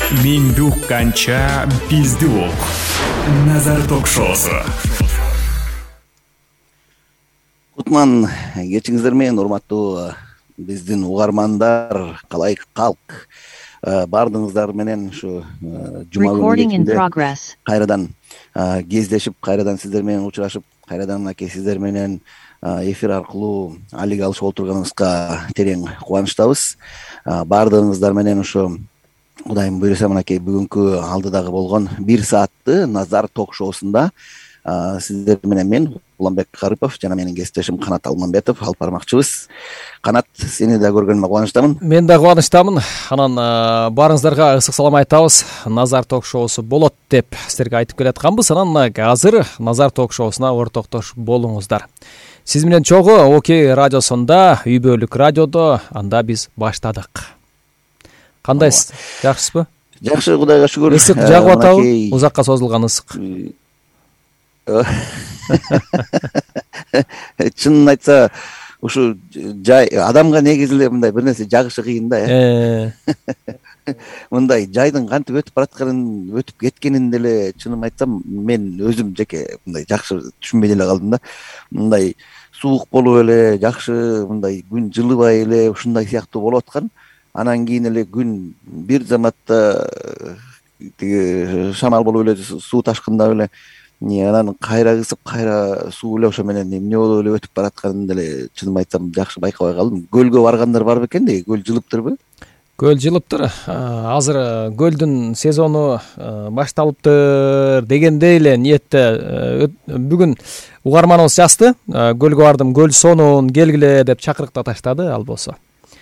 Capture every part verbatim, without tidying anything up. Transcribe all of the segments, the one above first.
Менди укканча бизди ук. Назар ток-шоусу. Кутман кечиңиздер менен урматтуу биздин угармандар, калай калк баардыгыңыздар менен ушу жума күнү кайрадан кездешип, кайрадан сиздер менен учурашып, кайрадан аке сиздер менен эфир аркылуу алик алышып отурганыбызга терең кубанычтабыз. Баардыгыңыздар менен ушу Кудайым буйруса мынакей бүгүнкү алдыдагы болгон бир саатты Назар ток-шоусунда сиздер менен мен Уланбек Карыпов жана менин кесиптешим Канат Алмамбетов алып бармакчыбыз. Канат, сени да көргөнүмө кубанычтамын. Мен да кубанычтамын. Анан баарыңыздарга ысык салам айтабыз. Назар ток-шоусу болот деп силерге айтып келатканбыз. Анан азыр Назар ток-шоусуна ортоктош болуңуздар. Сиз менен чогуу Окей радиосунда, үй бөлүк радиодо анда биз баштадык. Кандайсыз? Жакшысызбы? Жакшы, Кудайга шүгүр. Ысык жагып атабы? Узакка созулган ысык. Чынын айтса, ушу жай адамга негизи эле мындай бир нерсе жагышы кыйын да, э. Мындай жайдын кантип өтүп баратканын, өтүп кеткенин деле чынын айтсам, мен өзүм жеке мындай жакшы түшүнбөй деле калдым да. Мындай суук болуп эле, жакшы мындай күн жылыбай эле ушундай сыяктуу болуп аткан. Анан кийин эле күн бир заматта тиги шамал болуп эле, суу ташкындап эле, анан кайра ысып, кайра суу эле ошо менен эмне болуп эле өтүп баратканын деле чынын айтсам жакшы байкабай калдым. Көлгө баргандар бар бекен деги, көл жылыптырбы? Көл жылыптыр. Азыр көлдүн сезону башталыптыр дегендей эле ниетте бүгүн угарманыбыз жазды. Көлгө бардым, көл сонун, келгиле деп чакырыкта таштады, ал болсо.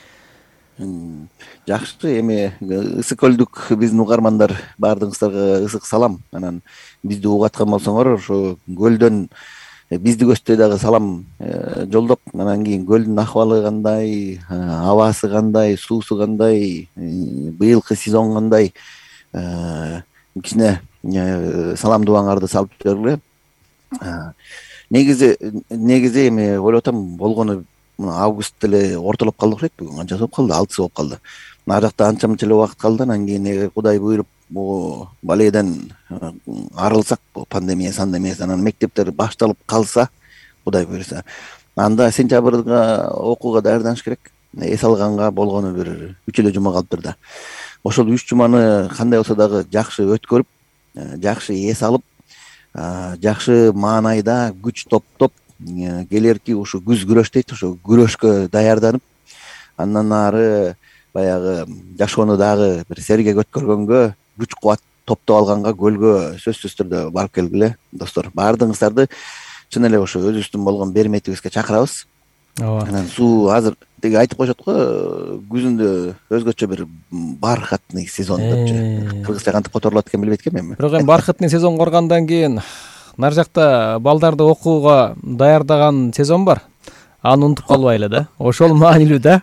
Жакшы, эми ысык көлдүк биздин угармандар, баардыгыңыздарга ысык салам. Анан бизди угаткан болсоңор, ошо көлдөн бизди көздөй дагы салам жолдоп, анан кийин көлдүн акыбалы кандай, абасы кандай, суусу кандай, быйылкы сезон кандай, кичине салам дубаңарды салып бергиле. Негизи негизи эми ойлоп атам, болгону август деле ортолоп калды окшойт. Бүгүн канчасы болуп калды? алтысы болуп калды. Ар жакта анча мынча эле убакыт калды. Анан кийин Кудай буйруп, бул балейден арылсак, бул пандемия сандемиясынан, анан мектептер башталып калса, Кудай буйруса, анда сентябрга окууга даярданыш керек. Эс алганга болгону бир үч эле жума калыптыр да. Ошол үч жуманы кандай болсо дагы жакшы өткөрүп, жакшы эс алып, жакшы маанайда күч топтоп, келерки ушу күз күрөш дейт, ошо күрөшкө даярданып, андан ары баягы жашоону дагы бир сергек өткөргөнгө, күч кубат топтоп алганга көлгө сөзсүз түрдө барып келгиле, достор. Баардыгыңыздарды чын эле ошо өзүбүздүн болгон берметибизге чакырабыз. Ооба. Анан суу азыр деги айтып коюшат го, күзүндө өзгөчө бир бархатный сезон депчи. Кыргызча кантип которулат экен билбейт экенмин мен. Бирок эми бархатный сезон коргондан кийин нар жакта балдарды окууга даярдаган сезон бар. Аны унутуп калбайлы да. Ошол маанилүү да.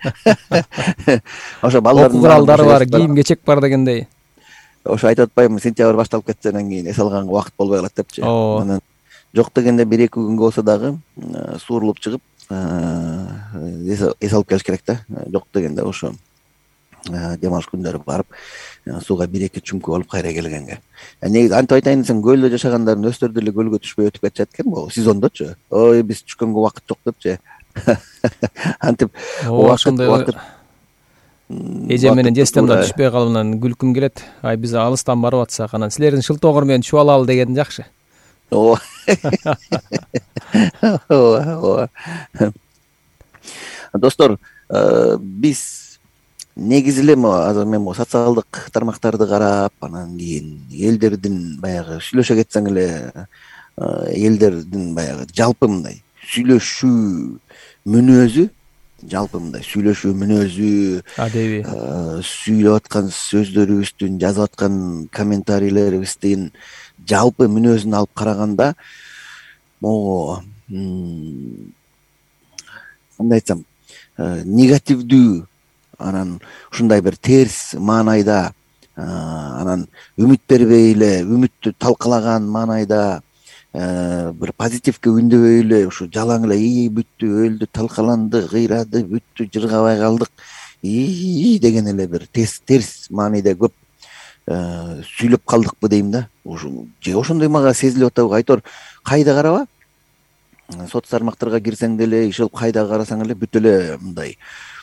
Ошо балдардын окуу куралдары бар, кийим кечек бар дегендей. Ошо айтып атпаймынбы, сентябрь башталып кетсе, анан кийин эс алганга убакыт болбой калат депчи. Анан жок дегенде бир эки күнгө болсо дагы суурулуп чыгып эс алып келиш керек да. Жок дегенде ошо дем алыш күндөрү барып, сууга бир эки чүмкү болуп кайра келгенге. Негизи антип айтайын десең, көлдө жашагандардын өздөрү деле көлгө түшпөй өтүп кетишет экен бул сезондочу. Ой, биз түшкөнгө убакыт жок депчи. Антип убакыт эже менен жестемдер түшпөй калып анан күлкүм келет. Ай, биз алыстан барып атсак, анан силердин шылтоогор менен түшүп алалы деген жакшы. Ооба. Ооба. Достор, биз негизи эле азыр мен могу социалдык тармактарды карап, анан кийин элдердин баягы сүйлөшө кетсең эле, элдердин баягы жалпы мындай сүйлөшүү мүнөзү, жалпы мындай сүйлөшүү мүнөзү, адеби, сүйлөп аткан сөздөрүбүздүн, жазып аткан комментарийлерибиздин жалпы мүнөзүн алып караганда, могу кандай айтсам, негативдүү, анан ушундай бир терс маанайда, анан үмүт бербей эле, үмүттү талкалаган маанайда, бир позитивге үндөбөй эле ушу жалаң эле ии бүттү, өлдү, талкаланды, кыйрады, бүттү, жыргабай калдык, ии деген эле бир терс терс мааниде көп сүйлөп калдыкпы дейм да. Ушу же ошондой мага сезилип атабы. Айтор кайда караба, соц тармактарга кирсең деле, иши кылып кайда карасаң эле бүт эле мындай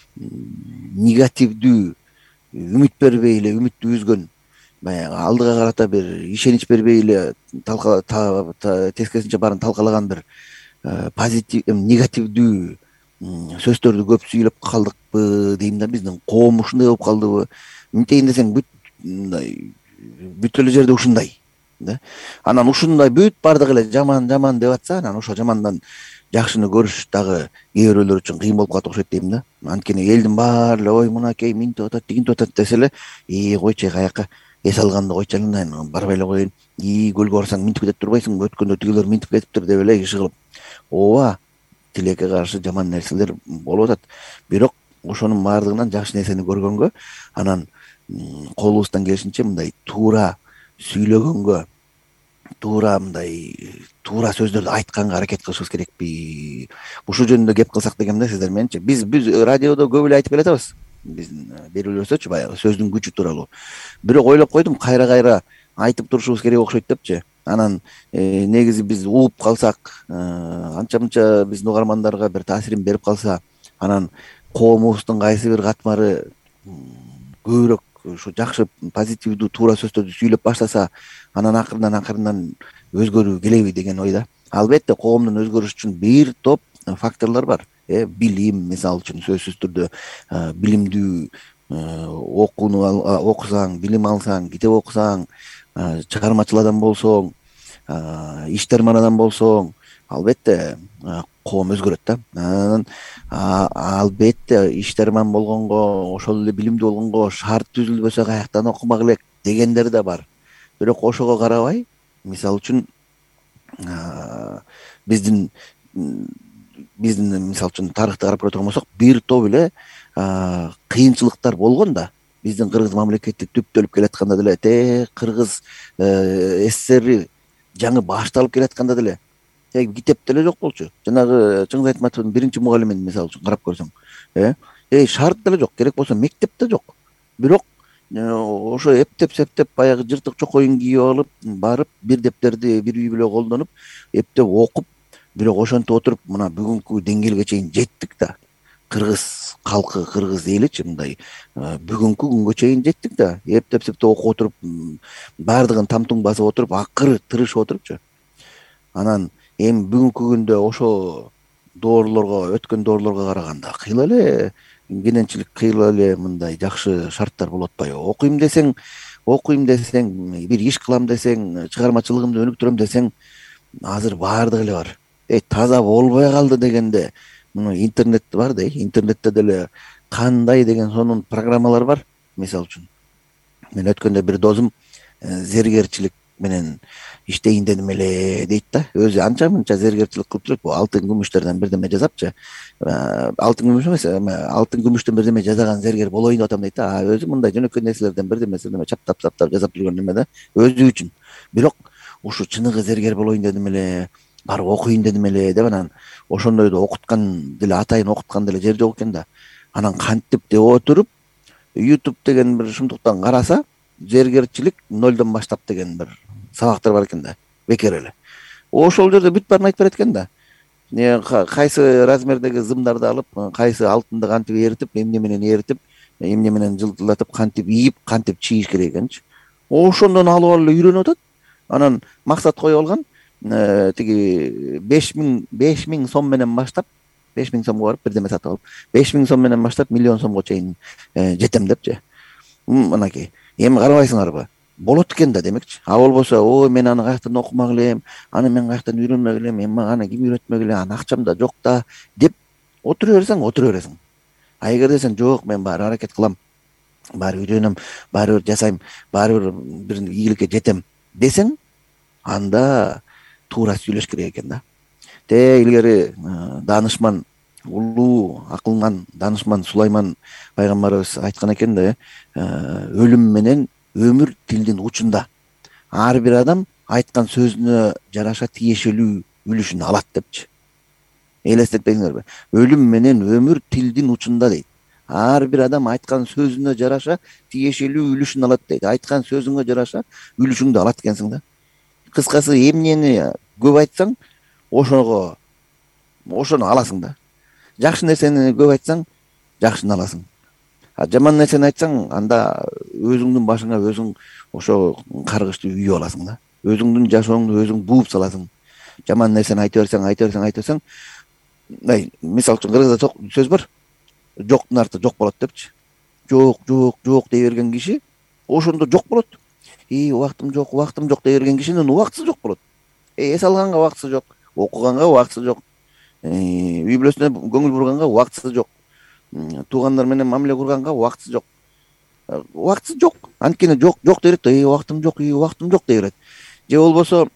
негативдүү, үмүт бербей эле, үмүттү үзгөн, баягы алдыга карата бир ишенич бербей эле тескерисинче баарын талкалаган бир позитив, негативдүү сөздөрдү көп сүйлөп калдыкпы дейм да. Биздин коом ушундай болуп калдыбы, эмнетейин десең бүт мындай бүт эле жерде ушундай да. Анан ушундай бүт баардыгы эле жаман жаман деп атса, анан ошо жамандан жакшыны көрүш дагы кээ бирөөлөр үчүн кыйын болуп калат окшойт дейм да. Анткени элдин баары эле ой мынакей минтип атат, тигинтип атат десе эле, и койчу каяка эс алганды койчу алайын, барбай эле коеюн, и көлгө барсаң минтип кетип турбайсыңбы, өткөндө тигилер минтип кетиптир деп эле киши кылып ооба тилекке каршы жаман нерселер болуп атат. Бирок ошонун баардыгынан жакшы нерсени көргөнгө, анан колубуздан келишинче мындай туура сүйлөгөнгө, туура мындай туура сөздөрдү айтканга аракет кылышыбыз керекпи? Ушул жөнүндө кеп кылсак дегем да сиздер мененчи. Биз биз радиодо көп эле айтып келатабыз, биздин берүүлөрдөчү баягы сөздүн күчү тууралуу. Бирок ойлоп койдум, кайра кайра айтып турушубуз керек окшойт депчи. Анан негизи биз ууп калсак, анча мынча биздин угармандарга бир таасирин берип калса, анан коомубуздун кайсы бир катмары көбүрөөк ушу жакшы позитивдүү туура сөздөрдү сүйлөп баштаса, анан акырындан акырындан өзгөрүү келеби деген ойда. Албетте коомдун өзгөрүшү үчүн бир топ факторлор бар. Билим, мисалы үчүн сөзсүз түрдө билимдүү окууну окусаң, билим алсаң, китеп окусаң, чыгармачыл адам болсоң, иштерман адам болсоң, албетте коом өзгөрөт да. Анан албетте иштерман болгонго, ошол эле билимдүү болгонго шарт түзүлбөсө каяктан окумак элек дегендер да бар. Бирок ошого карабай, мисалы үчүн биздин биздин мисалы үчүн тарыхты карап көрө турган болсок, бир топ эле кыйынчылыктар болгон да. Биздин кыргыз мамлекети түптөлүп келатканда деле, те кыргыз СССР жаңы башталып келатканда деле китеп деле жок болчу. Жанагы Чыңгыз Айтматовдун биринчи мугалимин мисалы үчүн карап көрсөң, э шарт деле жок, керек болсо мектеп да жок. Бирок ошо эптеп септеп баягы жыртык чокоюн кийип алып, барып бир дептерди бир үй бүлө колдонуп, эптеп окуп, бирок ошентип отуруп мына бүгүнкү деңгээлге чейин жеттик да. Кыргыз калкы, кыргыз эличи мындай бүгүнкү күнгө чейин жеттик да. Эптеп септеп окуп отуруп, баардыгын тамтуң басып отуруп, акыры тырышып отурупчу. Анан эми бүгүнкү күндө ошо доорлорго, өткөн доорлорго караганда кыйла эле кененчилик, кыйла эле мындай жакшы шарттар болуп атпайбы? Окуйм десең, окуйм десең, бир иш кылам десең, чыгармачылыгымды өнүктүрөм десең, азыр баардыгы эле бар. Эй, таза болбой калды дегенде, мына интернет бар да, интернетте деле кандай деген сонун программалар бар. Мисалы үчүн, мен өткөндө бир досум зергерчилик менен иштейин дедим эле дейт да. Өзү анча мынча зергерчилик кылып жүрөт. Бул алтын күмүштөрдөн бирдеме жасапчы. Алтын күмүш эмес, алтын күмүштөн бирдеме жасаган зергер болоюн деп атам дейт да. Өзү мындай жөнөкөй нерселерден бирдеме бирдеме чаптап чаптап жасап жүргөн неме да, өзү үчүн. Бирок ушу чыныгы зергер болоюн дедим эле, барып окуйн дедим эле деп, анан ошондойду окуткан деле, атайын окуткан деле жер жок экен да. Анан кантип деп отуруп, YouTube деген бир шумдуктан караса, зергерчилик нолдон баштап деген бир сабактар бар экен да, бекер эле. Ошол жерде бүт баарын айтып берет экен да. Кайсы размердеги зымдарды алып, кайсы алтынды кантип эритип, эмне менен эритип, эмне менен жылтылдатып, кантип ийип, кантип чийиш керек экенчи. Ошондон алып алып эле үйрөнүп атат. Анан максат коюп алган, тиги беш миң беш миң сом менен баштап, беш миң сомго барып бирдеме сатып алып, беш миң сом менен баштап миллион сомго чейин жетем депчи. Мынакей, эми карабайсыңарбы? Болот экен да демекчи. А болбосо, ой мен аны каяктан окумак элем, аны мен каяктан үйрөнмөк элем, эми мага аны ким үйрөтмөк эле, аны акчам да жок да деп отура берсең, отура бересиң. А эгер десең, жок, мен баары аракет кылам, баары үйрөнөм, баары бир жасайм, баары бир бир ийгиликке жетем десең, анда туура сүйлөш керек экен да. Те илгери даанышман, улуу акылман даанышман Сулайман пайгамбарыбыз айткан экен да, өлүм менен өмүр тилдин учунда. Ар бир адам айткан сөзүнө жараша тиешелүү үлүшүн алат депчи. Элестетпеңиздерби? Өлүм менен өмүр тилдин учунда дейт. ар бир адам айткан сөзүнө жараша тиешелүү үлүшүн алат дейт. Айткан сөзүңө жараша үлүшүңдү алат экенсиң да. Кыскасы эмнени көп айтсаң ошого ошону аласың да. Жакшы нерсени көп айтсаң жакшыны аласың. А жаман нерсени айтсаң анда өзүңдүн башыңа өзүң ошо каргышты үйүп аласың да. Өзүңдүн жашооңду өзүң бууп саласың. Жаман нерсени айта берсең, айта берсең, айта берсең, ай, мисалы үчүн кыргызда сөз бар. Жоктун арты жок болот депчи. Жок, жок, жок дей берген киши ошондо жок болот. И убактым жок, убактым жок дей берген кишинин убактысы жок болот. Эс алганга убактысы жок, окуганга убактысы жок, үй бүлөсүнө көңүл бурганга убактысы жок, туугандар менен мамиле курганга убактысы жок. Убактысы жок. Анткени жок, жок дей берет да, убактым жок, убактым жок дей берет. Же болбосо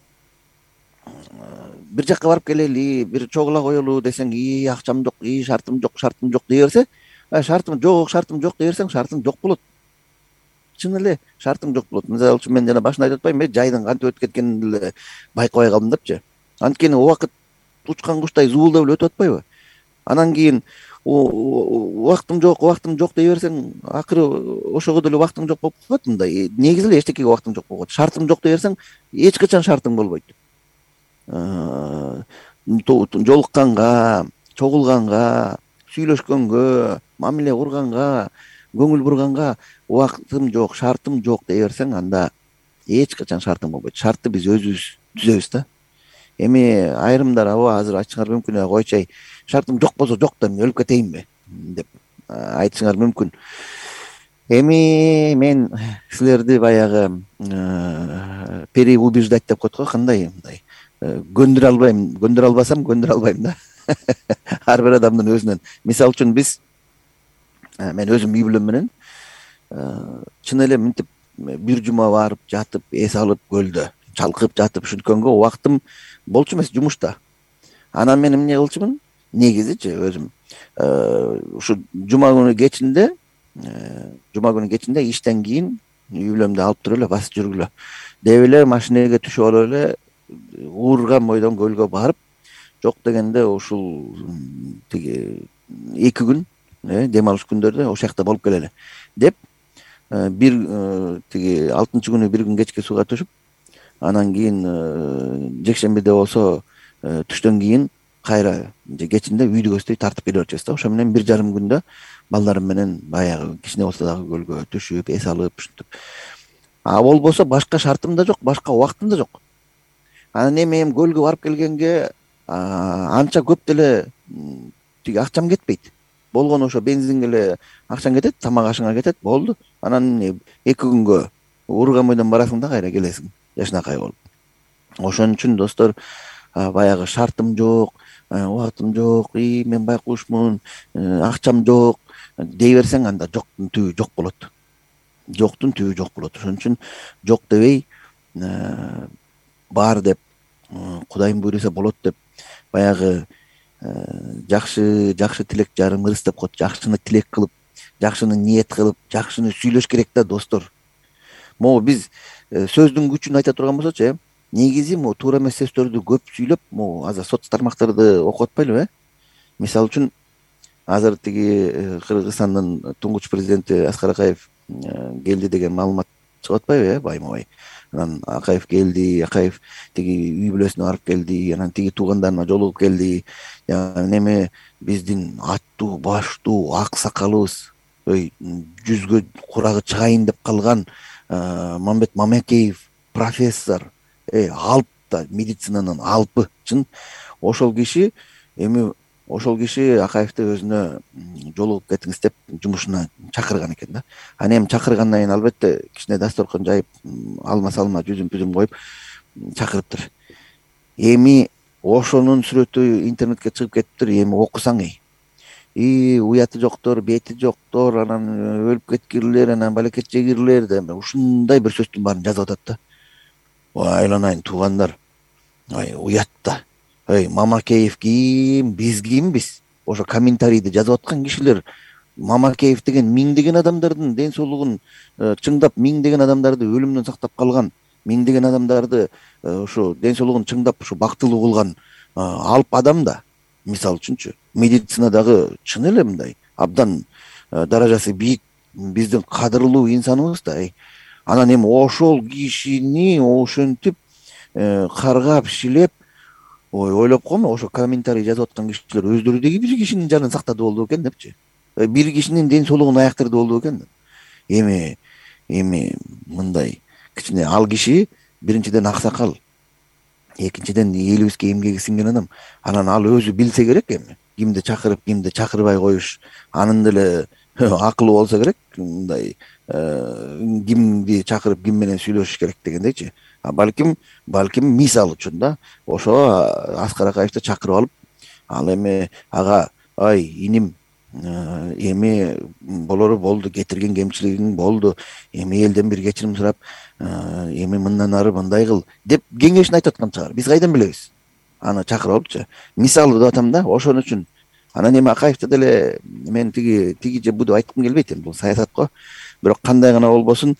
бир жакка барып келели, бир чогула коелу десең, и акчам жок, и шартым жок, шартым жок дей берсе, шартым жок, шартым жок дей берсең, шартың жок болот. Чын эле шартың жок болот. Мисалы үчүн мен жана башында айтып атпаймынбы, жайдын кантип өтүп кеткенин эле байкабай калдым депчи. Анткени убакыт учкан куштай зуулдап эле өтүп атпайбы? Анан кийин убактым жок, убактым жок дей берсең, акыры ошого деле убактың жок болуп калат мында. Негизи эле эчтекеге убактың жок болуп калат. Шартым жок дей берсең, эч качан шартың болбойт. Жолукканга, чогулганга, сүйлөшкөнгө, мамиле курганга, көңүл бурганга убактым жок, шартым жок дей берсең, анда эч качан шартың болбойт. Шартты биз өзүбүз түзөбүз да. Эми айрымдар аба азыр айтышыңар мүмкүн, койчу, шартым жок болсо жок да, мен өлүп кетейинби деп айтышыңар мүмкүн. Эми мен силерди баягы переубеждать деп коет го, кандай мындай көндүрө албайм, көндүрө албасам көндүрө албайм да. Ар бир адамдын өзүнөн. Мисалы үчүн биз, мен өзүм үй бүлөм менен чын эле мынтип бир жума барып жатып, эс алып көлдө чалкып жатып ушинткөнгө убактым болчу эмес, жумушта. Анан мен эмне кылчумун? Негизичи өзүм ушу жума күнү кечинде, жума күнү кечинде иштен кийин үй бүлөмдү алып туруп эле басып жүргүлө деп эле машинеге түшүп алып эле уурган бойдон көлгө барып, жок дегенде ушул тиги эки күн дем алыш күндөрдө ошол жакта болуп келели деп, бир тиги алтынчы күнү бир күн кечке сууга түшүп, анан кийин жекшембиде болсо түштөн кийин кайра же кечинде үйдү көздөй тартып келе берчүбүз да. Ошо менен бир жарым күндө балдарым менен баягы кичине болсо дагы көлгө түшүп, эс алып ушинтип. А болбосо башка шартым да жок, башка убактым да жок. Анан эми эми көлгө барып келгенге анча көп деле тиги акчам кетпейт. Болгону ошо бензинге эле акчаң кетет, тамак ашыңа кетет, болду. Анан эки күнгө уурган бойдон барасың да кайра келесиң, жашынакай болуп. Ошон үчүн достор, баягы шартым жок, убактым жок, и мен байкушмун, акчам жок дей берсең, анда жоктун түбү жок болот. Жоктун түбү жок болот. Ошон үчүн жок дебей, бар деп, Кудайым буйруса болот деп, баягы жакшы жакшы тилек жарым ырыс деп коет. Жакшыны тилек кылып, жакшыны ниет кылып, жакшыны сүйлөш керек да достор. Могу биз сөздүн күчүн айта турган болсочу, негизи могу туура эмес сөздөрдү көп сүйлөп, могу азыр соц тармактарды окуп атпайлыбы, э? Мисалы үчүн азыр тиги Кыргызстандын туңгуч президенти Аскар Акаев келди деген маалымат чыгып атпайбы, э, байма-бай. Анан Акаев келди, Акаев тиги үй бүлөсүнө барып келди, анан тиги туугандарына жолугуп келди. Эми биздин аттуу, баштуу, ак сакалыбыз, ой, жүзгө курагы чыгайын деп калган Мамбет Мамакеев профессор, алп да, медицинанын алпы, чын. Ошол киши эми ошол киши Акаевди өзүнө жолугуп кетиңиз деп жумушуна чакырган экен да. Анан эми чакыргандан кийин албетте кичине дасторкон жайып, алма салма жүзүм пүзүм коюп чакырыптыр. Эми ошонун сүрөтү интернетке чыгып кетиптир. Эми окусаң, и уяты жоктор, бети жоктор, анан өлүп кеткирлер, анан балекет жегирлер деп ушундай бир сөздүн баарын жазып атат да. Айланайын туугандар, ай уят да. Эй, Мамакеев ким, биз кимбиз? Ошо комментарийди жазып аткан кишилер Мамакеев деген миңдеген адамдардын ден соолугун чыңдап, миңдеген адамдарды өлүмдөн сактап калган, миңдеген адамдарды ошо ден соолугун чыңдап, ошо бактылуу кылган алп адам да. Мисалы үчүнчү, медицинадагы чын эле мындай абдан даражасы бийик биздин кадырлуу инсаныбыз да. Анан эми ошол кишини ошентип каргап шилеп, ой ойлоп коймо, ошо комментарий жазып аткан кишилер өздөрү деги бир кишинин жанын сактады болду экен депчи, бир кишинин ден соолугун аяктырды болду экен. Эми эми мындай кичине ал киши биринчиден аксакал, экинчиден элибизге эмгеги сиңген адам. Анан ал өзү билсе керек эми кимди чакырып кимди чакырбай коюш, анын деле акылы болсо керек, мындай кимди чакырып ким менен сүйлөшүш керек дегендейчи. Балким балким мисал үчүн да ошо Аскар Акаевди чакырып алып, ал эми ага ай иним эми болору болду, кетирген кемчилигиң болду, эми элден бир кечирим сурап, эми мындан ары мындай кыл деп кеңешин айтып аткан чыгар. Биз кайдан билебиз? Аны чакырып алыпчы. Мисалы деп атам да, ошон үчүн. Анан эми Акаевди деле мен тиги тиги же бу деп айткым келбейт, эми бул саясат го. Бирок кандай гана болбосун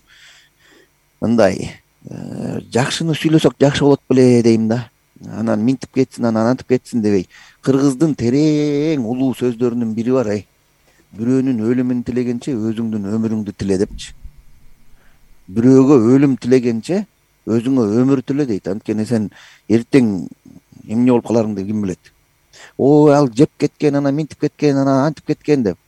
мындай жакшыны сүйлөсөк жакшы болот беле дейм да. Анан минтип кетсин, анан антип кетсин дебей, кыргыздын терең улуу сөздөрүнүн бири бар, ай. Бирөөнүн өлүмүн тилегенче өзүңдүн өмүрүңдү тиле депчи. Бирөөгө өлүм тилегенче өзүңө өмүр тиле дейт. Анткени сен эртең эмне болуп каларыңды ким билет. Ой, ал жеп кеткен, анан минтип кеткен, анан антип кеткен деп.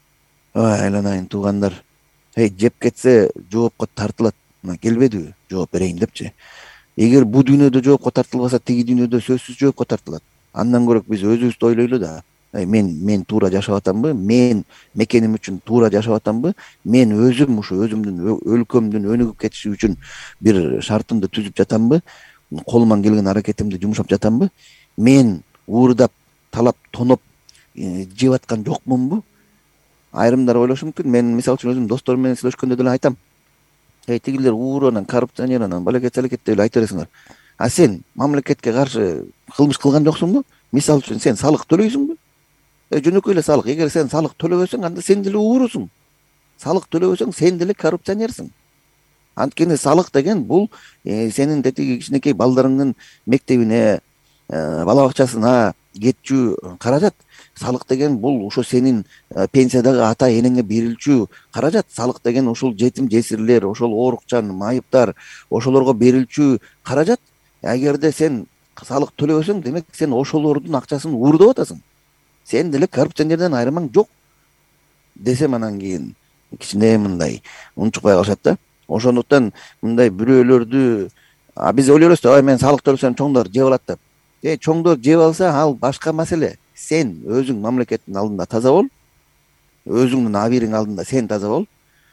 Ой, айланайын туугандар. Эй, жеп кетсе жоопко тартылат. Мына келбедиби? Жооп берейин депчи. Эгер бу дүйнөдө жоопко тартылбаса, тиги дүйнөдө сөзсүз жоопко тартылат. Андан көрөк биз өзүбүздү ойлойлу да. Мен мен туура жашап атамбы? Мен мекеним үчүн туура жашап атамбы? Мен өзүм ушу өзүмдүн өлкөмдүн өнүгүп кетиши үчүн бир шартымды түзүп жатамбы? Колуман келген аракетимди жумшап жатамбы? Мен уурдап, талап, тоноп жеп аткан жокмунбу? Айрымдар ойлошу мүмкүн. Мен мисалы үчүн өзүм досторум менен сүйлөшкөндө деле айтам. Эй, тигилер ууру анан коррупционер анан балекет салекет деп айта бересиңер. А сен мамлекетке каршы кылмыш кылган жоксуңбу? Мисалы үчүн сен салык төлөйсүңбү? Э, жөнөкөй эле салык. Эгер сен салык төлөбөсөң, анда сен деле уурусуң. Салык төлөбөсөң, сен деле коррупционерсиң. Анткени салык деген бул сенин тетиги кичинекей балдарыңдын мектебине, бала бакчасына кетчү каражат. Салык деген бул ошо сенин пенсиядагы ата энеңе берилчү каражат. Салык деген ошол жетим жесирлер, ошол оорукчан, майыптар, ошолорго берилчү каражат. Эгерде сен салык төлөбөсөң, демек сен ошолордун акчасын уурдап атасың. Сен деле коррупционерден айырмаң жок десем, анан кийин кичине мындай унчукпай калышат да. Ошондуктан мындай бирөөлөрдү биз ойлойбуз да, мен салык төлөсөм чоңдор жеп алат деп. Э, чоңдор жеп алса, ал башка маселе. Сен өзүң мамлекеттин алдында таза бол, өзүңдүн абийириң алдында сен таза бол.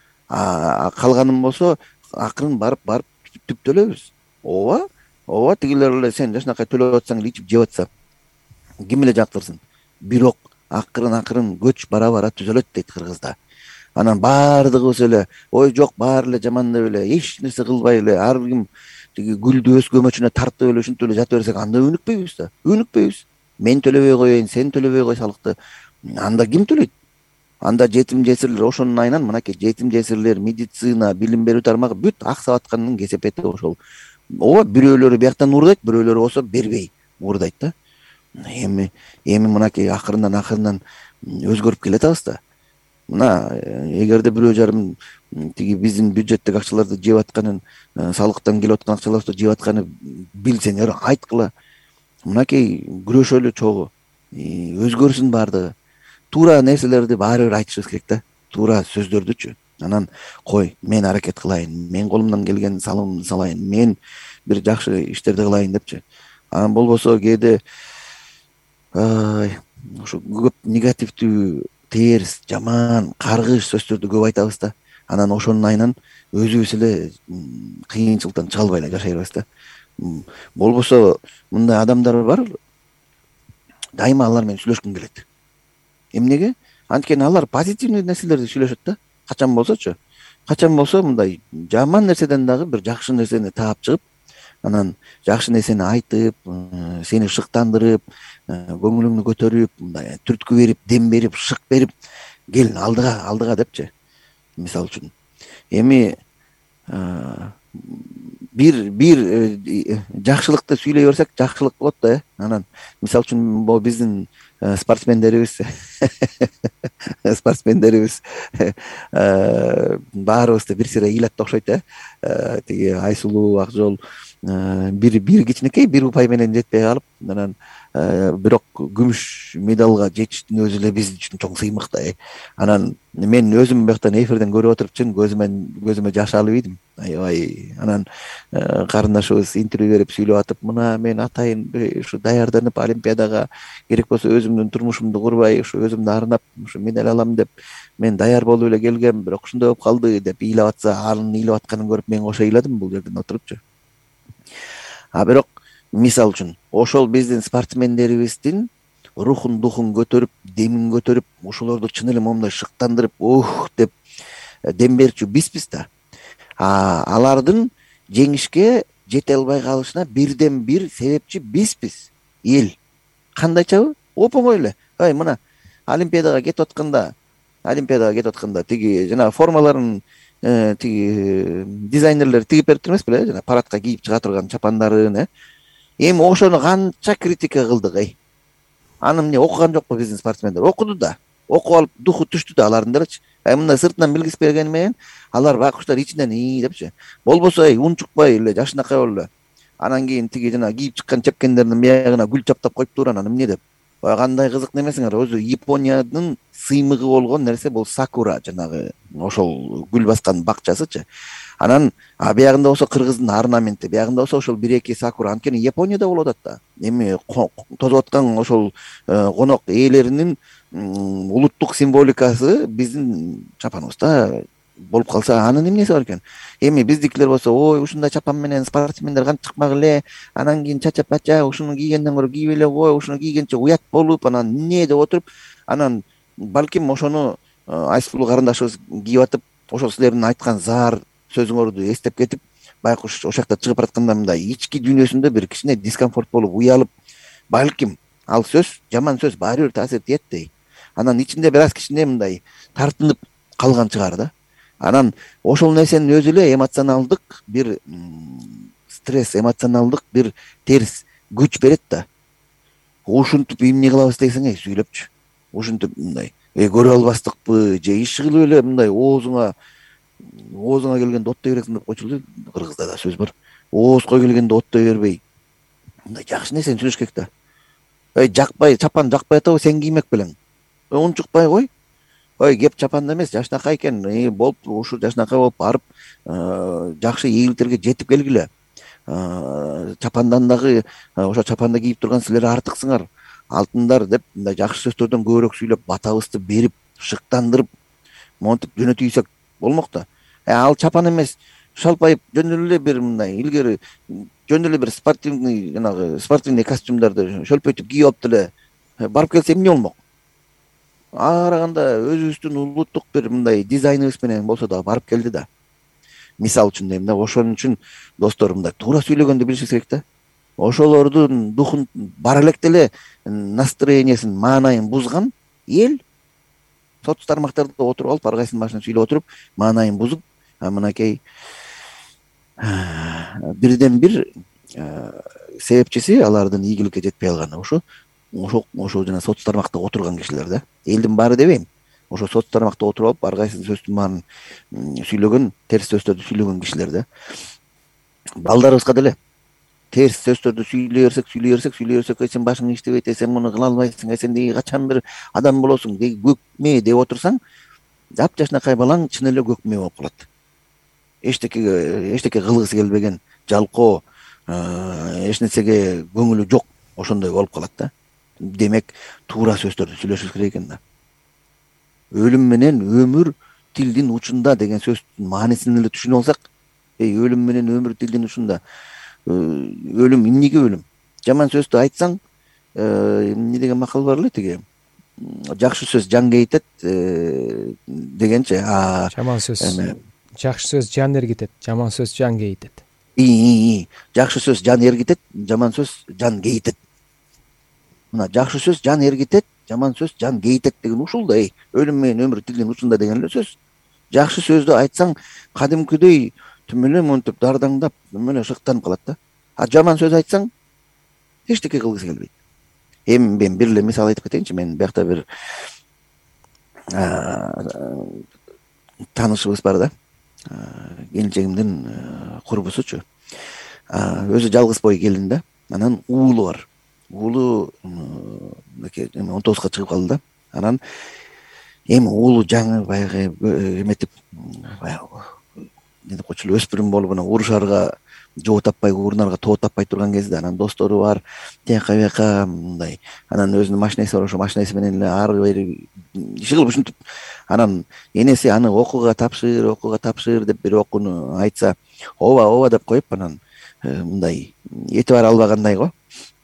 А калганын болсо акырын барып барып түп төлөбүз. Ооба, ооба, тигилер эле сен жашынакай төлөп атсаң, ичип жеп атса ким эле жактырсын. Бирок акырын акырын көч бара бара түзөлөт дейт кыргызда. Анан баардыгыбыз эле ой жок, баары эле жаман деп эле эч нерсе кылбай эле ар ким тиги гүлдү өз көмөчүнө тартып эле ушинтип эле жата берсек, анда өнүкпөйбүз да. Өнүкпөйбүз. Мен төлөбөй коеюн, сен төлөбөй кой салыкты. Анда ким төлөйт? Анда жетим жесирлер, ошонун айынан мынакей жетим жесирлер, медицина, билим берүү тармагы бүт аксап атканын кесепети ошол. Ооба, бирөөлөрү бияктан уурдайт, бирөөлөрү болсо бербей уурдайт да. Эми эми мынакей акырындан акырындан өзгөрүп келатабыз да. Мына эгерде бирөө жарым тиги биздин бюджеттик акчаларды жеп атканын, салыктан келип аткан акчаларды жеп атканын билсеңер айткыла. Мынакей күрөшөлү чогуу, өзгөрсүн баардыгы. Туура нерселерди баары бир айтышыбыз керек да. Туура сөздөрдүчү. Анан кой, мен аракет кылайын, мен колумдан келген салымымды салайын, мен бир жакшы иштерди кылайын депчи. Анан болбосо кээде ошо көп негативдүү, терс, жаман, каргыш сөздөрдү көп айтабыз да. Анан ошонун айынан өзүбүз эле кыйынчылыктан чыга албай эле жашай беребиз да. Болбосо мындай адамдар бар, дайыма алар менен сүйлөшкүм келет. Эмнеге? Анткени алар позитивный нерселерди сүйлөшөт да. Качан болсочу. Качан болсо мындай жаман нерседен дагы бир жакшы нерсени таап чыгып, анан жакшы нерсени айтып, сени шыктандырып, көңүлүңдү көтөрүп, мындай түрткү берип, дем берип, шык берип, кел алдыга, алдыга депчи. Мисалы үчүн. Эми бир бир жакшылыкты сүйлөй берсек, жакшылык болот да. Анан мисалы үчүн могу биздин спортсмендерибиз спортсмендерибиз баарыбызды бир сыйра ыйлат окшойт э тиги Айсулуу, Акжол бир бир кичинекей бир упай менен жетпей калып, анан бирок күмүш медалга жетиштин өзү эле биз үчүн чоң сыймык да. Анан мен өзүм бияктан эфирден көрүп отуруп чын көзүмөн көзүмө жаш алып идим. Аябай анан карындашыбыз интервью берип сүйлөп атып, мына мен атайын ушу даярданып олимпиадага керек болсо өзүмдүн турмушумду курбай, ушу өзүмдү арнап ушу медаль алам деп мен даяр болуп эле келгем, бирок ушундай болуп калды деп ыйлап атса, анын ыйлап атканын көрүп мен кошо ыйладым бул жерден отурупчу. А бирок мисал үчүн ошол биздин спортсмендерибиздин рухун духун көтөрүп, демин көтөрүп, ошолорду чын эле момундай шыктандырып, ух деп дем берчү бизбиз да. А алардын жеңишке жете албай калышына бирден бир себепчи бизбиз, эл. Кандайчабы? Оп-оңой эле. Ай, мына олимпиадага кетип атканда, олимпиадага кетип атканда тиги жана формаларын тиги дизайнерлер тигип бериптир эмес беле, жана парадка кийип чыга турган чапандарын, э. Эми ошону канча критика кылдык, эй. Аны эмне окуган жокпу биздин спортсмендер? Окуду да. Окуп алып духу түштү да алардын делечи. Ай мындай сыртынан билгиз бергени менен алар байкуштар ичинен ии депчи. Болбосо эй унчукпай эле жашынакай болуп эле. Анан кийин тиги жана кийип чыккан чепкендердин биягына гүл чаптап коюптур, анан эмне деп. Кандай кызык немесиңер, өзү Япониянын сыймыгы болгон нерсе бул сакура, жанагы ошол гүл баскан бакчасычы. Анан а биягында болсо кыргыздын орнаменти, биягында болсо ошол бир эки сакура. Анткени Японияда болуп атат да. Эми тозуп аткан ошол конок ээлеринин улуттук символикасы биздин чапаныбызда болуп калса, анын эмнеси бар экен? Эми биздикилер болсо, ой, ушундай чапан менен спортсмендер кантип чыкмак эле, анан кийин чача-пача ушуну кийгенден көрө кийип эле кой, ушуну кийгенче уят болуп, анан эмне деп отуруп, анан балким ошону Айсулуу карындашыбыз кийип атып, ошол силердин айткан заар сөзүңөрдү эстеп кетип, байкуш ошол жакта чыгып баратканда мындай ички дүйнөсүндө бир кичине дискомфорт болуп, уялып, балким ал сөз, жаман сөз баары бир таасир этет дей. Анан ичинде бир аз кичине мындай тартынып калган чыгар да. Анан ошол нерсенин өзү эле эмоционалдык бир стресс, эмоционалдык бир терс күч берет да. Ушинтип эмне кылабыз десең, эй, сүйлөпчү. Ушинтип мындай, э көрө албастыкпы, же иш кылып эле мындай оозуңа оозуңа келгенде оттой бересиң деп койчу. Кыргызда да сөз бар. Оозго келгенде оттой бербей. Мындай жакшы нерсени сүйлөш керек да. Эй, жакпай, чапан жакпай атабы, сен киймек белең. Унчукпай кой. Ой, кеп чапанда эмес, жашынакай экен. Э, болуп, ушу жашынакай болуп барып, жакшы ийгиликтерге жетип келгиле. Чапандан дагы ошо чапанды кийип турган силер артыксыңар, алтындар деп мындай жакшы сөздөрдөн көбүрөөк сүйлөп, батабызды берип, шыктандырып, монтип жөнөтүйсөк болмок да. Э, ал чапан эмес, шалпайып жөн эле бир мындай илгери жөн эле бир спортивный, жанагы спортивный костюмдарды шөлпөйтүп кийип алып деле барып келсе эмне болмок? Ага караганда өзүбүздүн улуттук бир мындай дизайныбыз менен болсо да барып келди да. Мисал үчүн дейм да, ошон үчүн достор мындай туура сүйлөгөндү билишиңиз керек да. Ошолордун духун бара электе эле настроениясын, маанайын бузган эл соц тармактарда отуруп алып, ар кайсынын башына сүйлөп отуруп, маанайын бузуп, мынакей бирден бир себепчиси алардын ийгиликке жетпей калганы ушу. Ошо ошо жана соц тармакта отурган кишилер да. Элдин баары дебейм. Ошо соц тармакта отуруп алып, ар кайсынын сөздүн баарын сүйлөгөн, терс сөздөрдү сүйлөгөн кишилер да. Балдарыбызга деле терс сөздөрдү сүйлөй берсек, сүйлөй берсек, сүйлөй берсек, сен башың иштебейт, сен муну кыла албайсың, сен деги качан бир адам болосуң, деги көкме деп отурсаң, жап жашынакай балаң чын эле көкме болуп калат. Эчтекеге, эчтеке кылгысы келбеген, жалкоо, эч нерсеге көңүлү жок, ошондой болуп калат да. Демек, туура сөздөрдү сүйлөшүш керек экен да. Өлүм менен өмүр тилдин учунда деген сөздүн маанисин эле түшүнүп алсак, эй, өлүм менен өмүр тилдин учунда. Өлүм эмнеге өлүм? Жаман сөздү айтсаң, эмне деген макал бар эле тиги. Жакшы сөз жан кейитет дегенче. Жаман сөз. Жакшы сөз жан эргитет, жаман сөз жан кейитет. И, жакшы сөз жан эргитет, жаман сөз жан кейитет. Мына жакшы сөз жан эргитет, жаман сөз жан кейитет деген ушул да, эй, өлүм менен өмүр тилдин учунда деген эле сөз. Жакшы сөздү айтсаң, кадимкидей түм эле монтип дардаңдап, түм эле шыктанып калат да. А жаман сөз айтсаң, эчтеке кылгысы келбейт. эми мен бир эле мисал айтып кетейинчи. Мен биякта бир таанышыбыз бар да, келинчегимдин курбусучу. Өзү жалгыз бой келин да. Анан уулу бар. Уулу мынакей он тогузга чыгып калды да. Анан эми уулу жаңы баягы эметип, баягы эмне деп койчу эле, өспүрүм болуп анан урушарга жоо таппай, урунарга тоо таппай турган кезде анан достору бар, тияка бияка мындай. Анан өзүнүн машинеси бар, ошо машинеси менен эле ары бери иши кылып ушинтип. Анан энеси аны окууга тапшыр, окууга тапшыр деп бир окууну айтса, ооба ооба деп коюп, анан мындай эти бара албагандай го.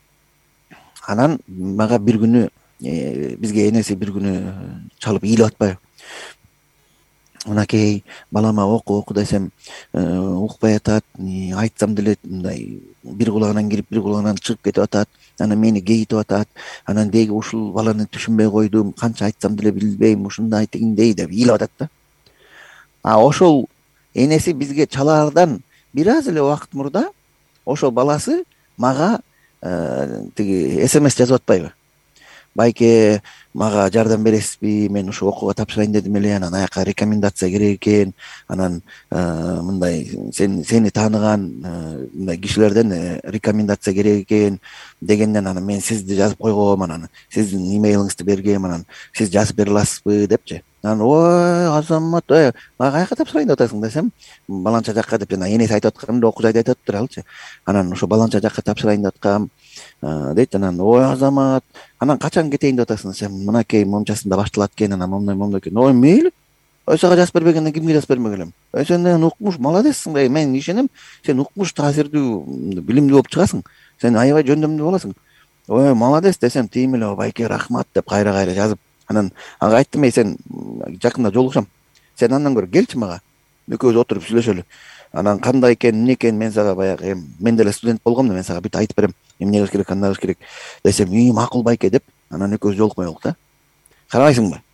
Анан мага бир күнү, бизге энеси бир күнү чалып ыйлап атпайбы, мынакей балама оку оку десем укпай атат, айтсам деле мындай бир кулагынан кирип бир кулагынан чыгып кетип атат, анан мени кейитип атат, анан деги ушул баланы түшүнбөй койдум, канча айтсам деле билбейм, ушундай тигиндей деп ыйлап атат да. А ошол энеси бизге чалаардан бир аз эле убакыт мурда ошол баласы мага тиги смс жазып атпайбы, байке мага жардам бересизби, мен ушу окууга тапшырайын дедим эле, анан аяка рекомендация керек экен, анан мындай сен сени тааныган мындай кишилерден рекомендация керек экен дегенден, анан мен сизди жазып койгом, анан сиздин имейлиңизди бергем, анан сиз жазып бере аласызбы депчи. Анан ой Азамат, ой мага каяка тапшырайын деп атасың десем, баланча жакка деп жана энеси айтып атканда окуу жайды айтып атыптыр алчы. Анан ошо баланча жакка тапшырайын деп аткам дейт. Анан ой Азамат, анан качан кетейин деп атасың десем, мынакей момчасында башталат экен, анан момундай момундай экен. Ой мейли, ой сага жазып бербегенден кимге жазып бермек элем? Ой сен деген укмуш, молодецсиң да, мен ишенем, сен укмуш, таасирдүү, билимдүү болуп чыгасың, сен аябай жөндөмдүү болосуң. Ой молодец десем, тим эле байке рахмат деп кайра кайра жазып. Анан ага айттым, эй сен жакында жолугушам, сен андан көрө келчи мага, экөөбүз отуруп сүйлөшөлү. Анан кандай экен, эмне экен, мен сага баягы мен деле студент болгом да, мен сага бүт айтып берем, эмне кылыш керек, кандай кылыш керек десем, үй макул байке деп, анан экөөбүз жолукпай болдук да. Карабайсыңбы?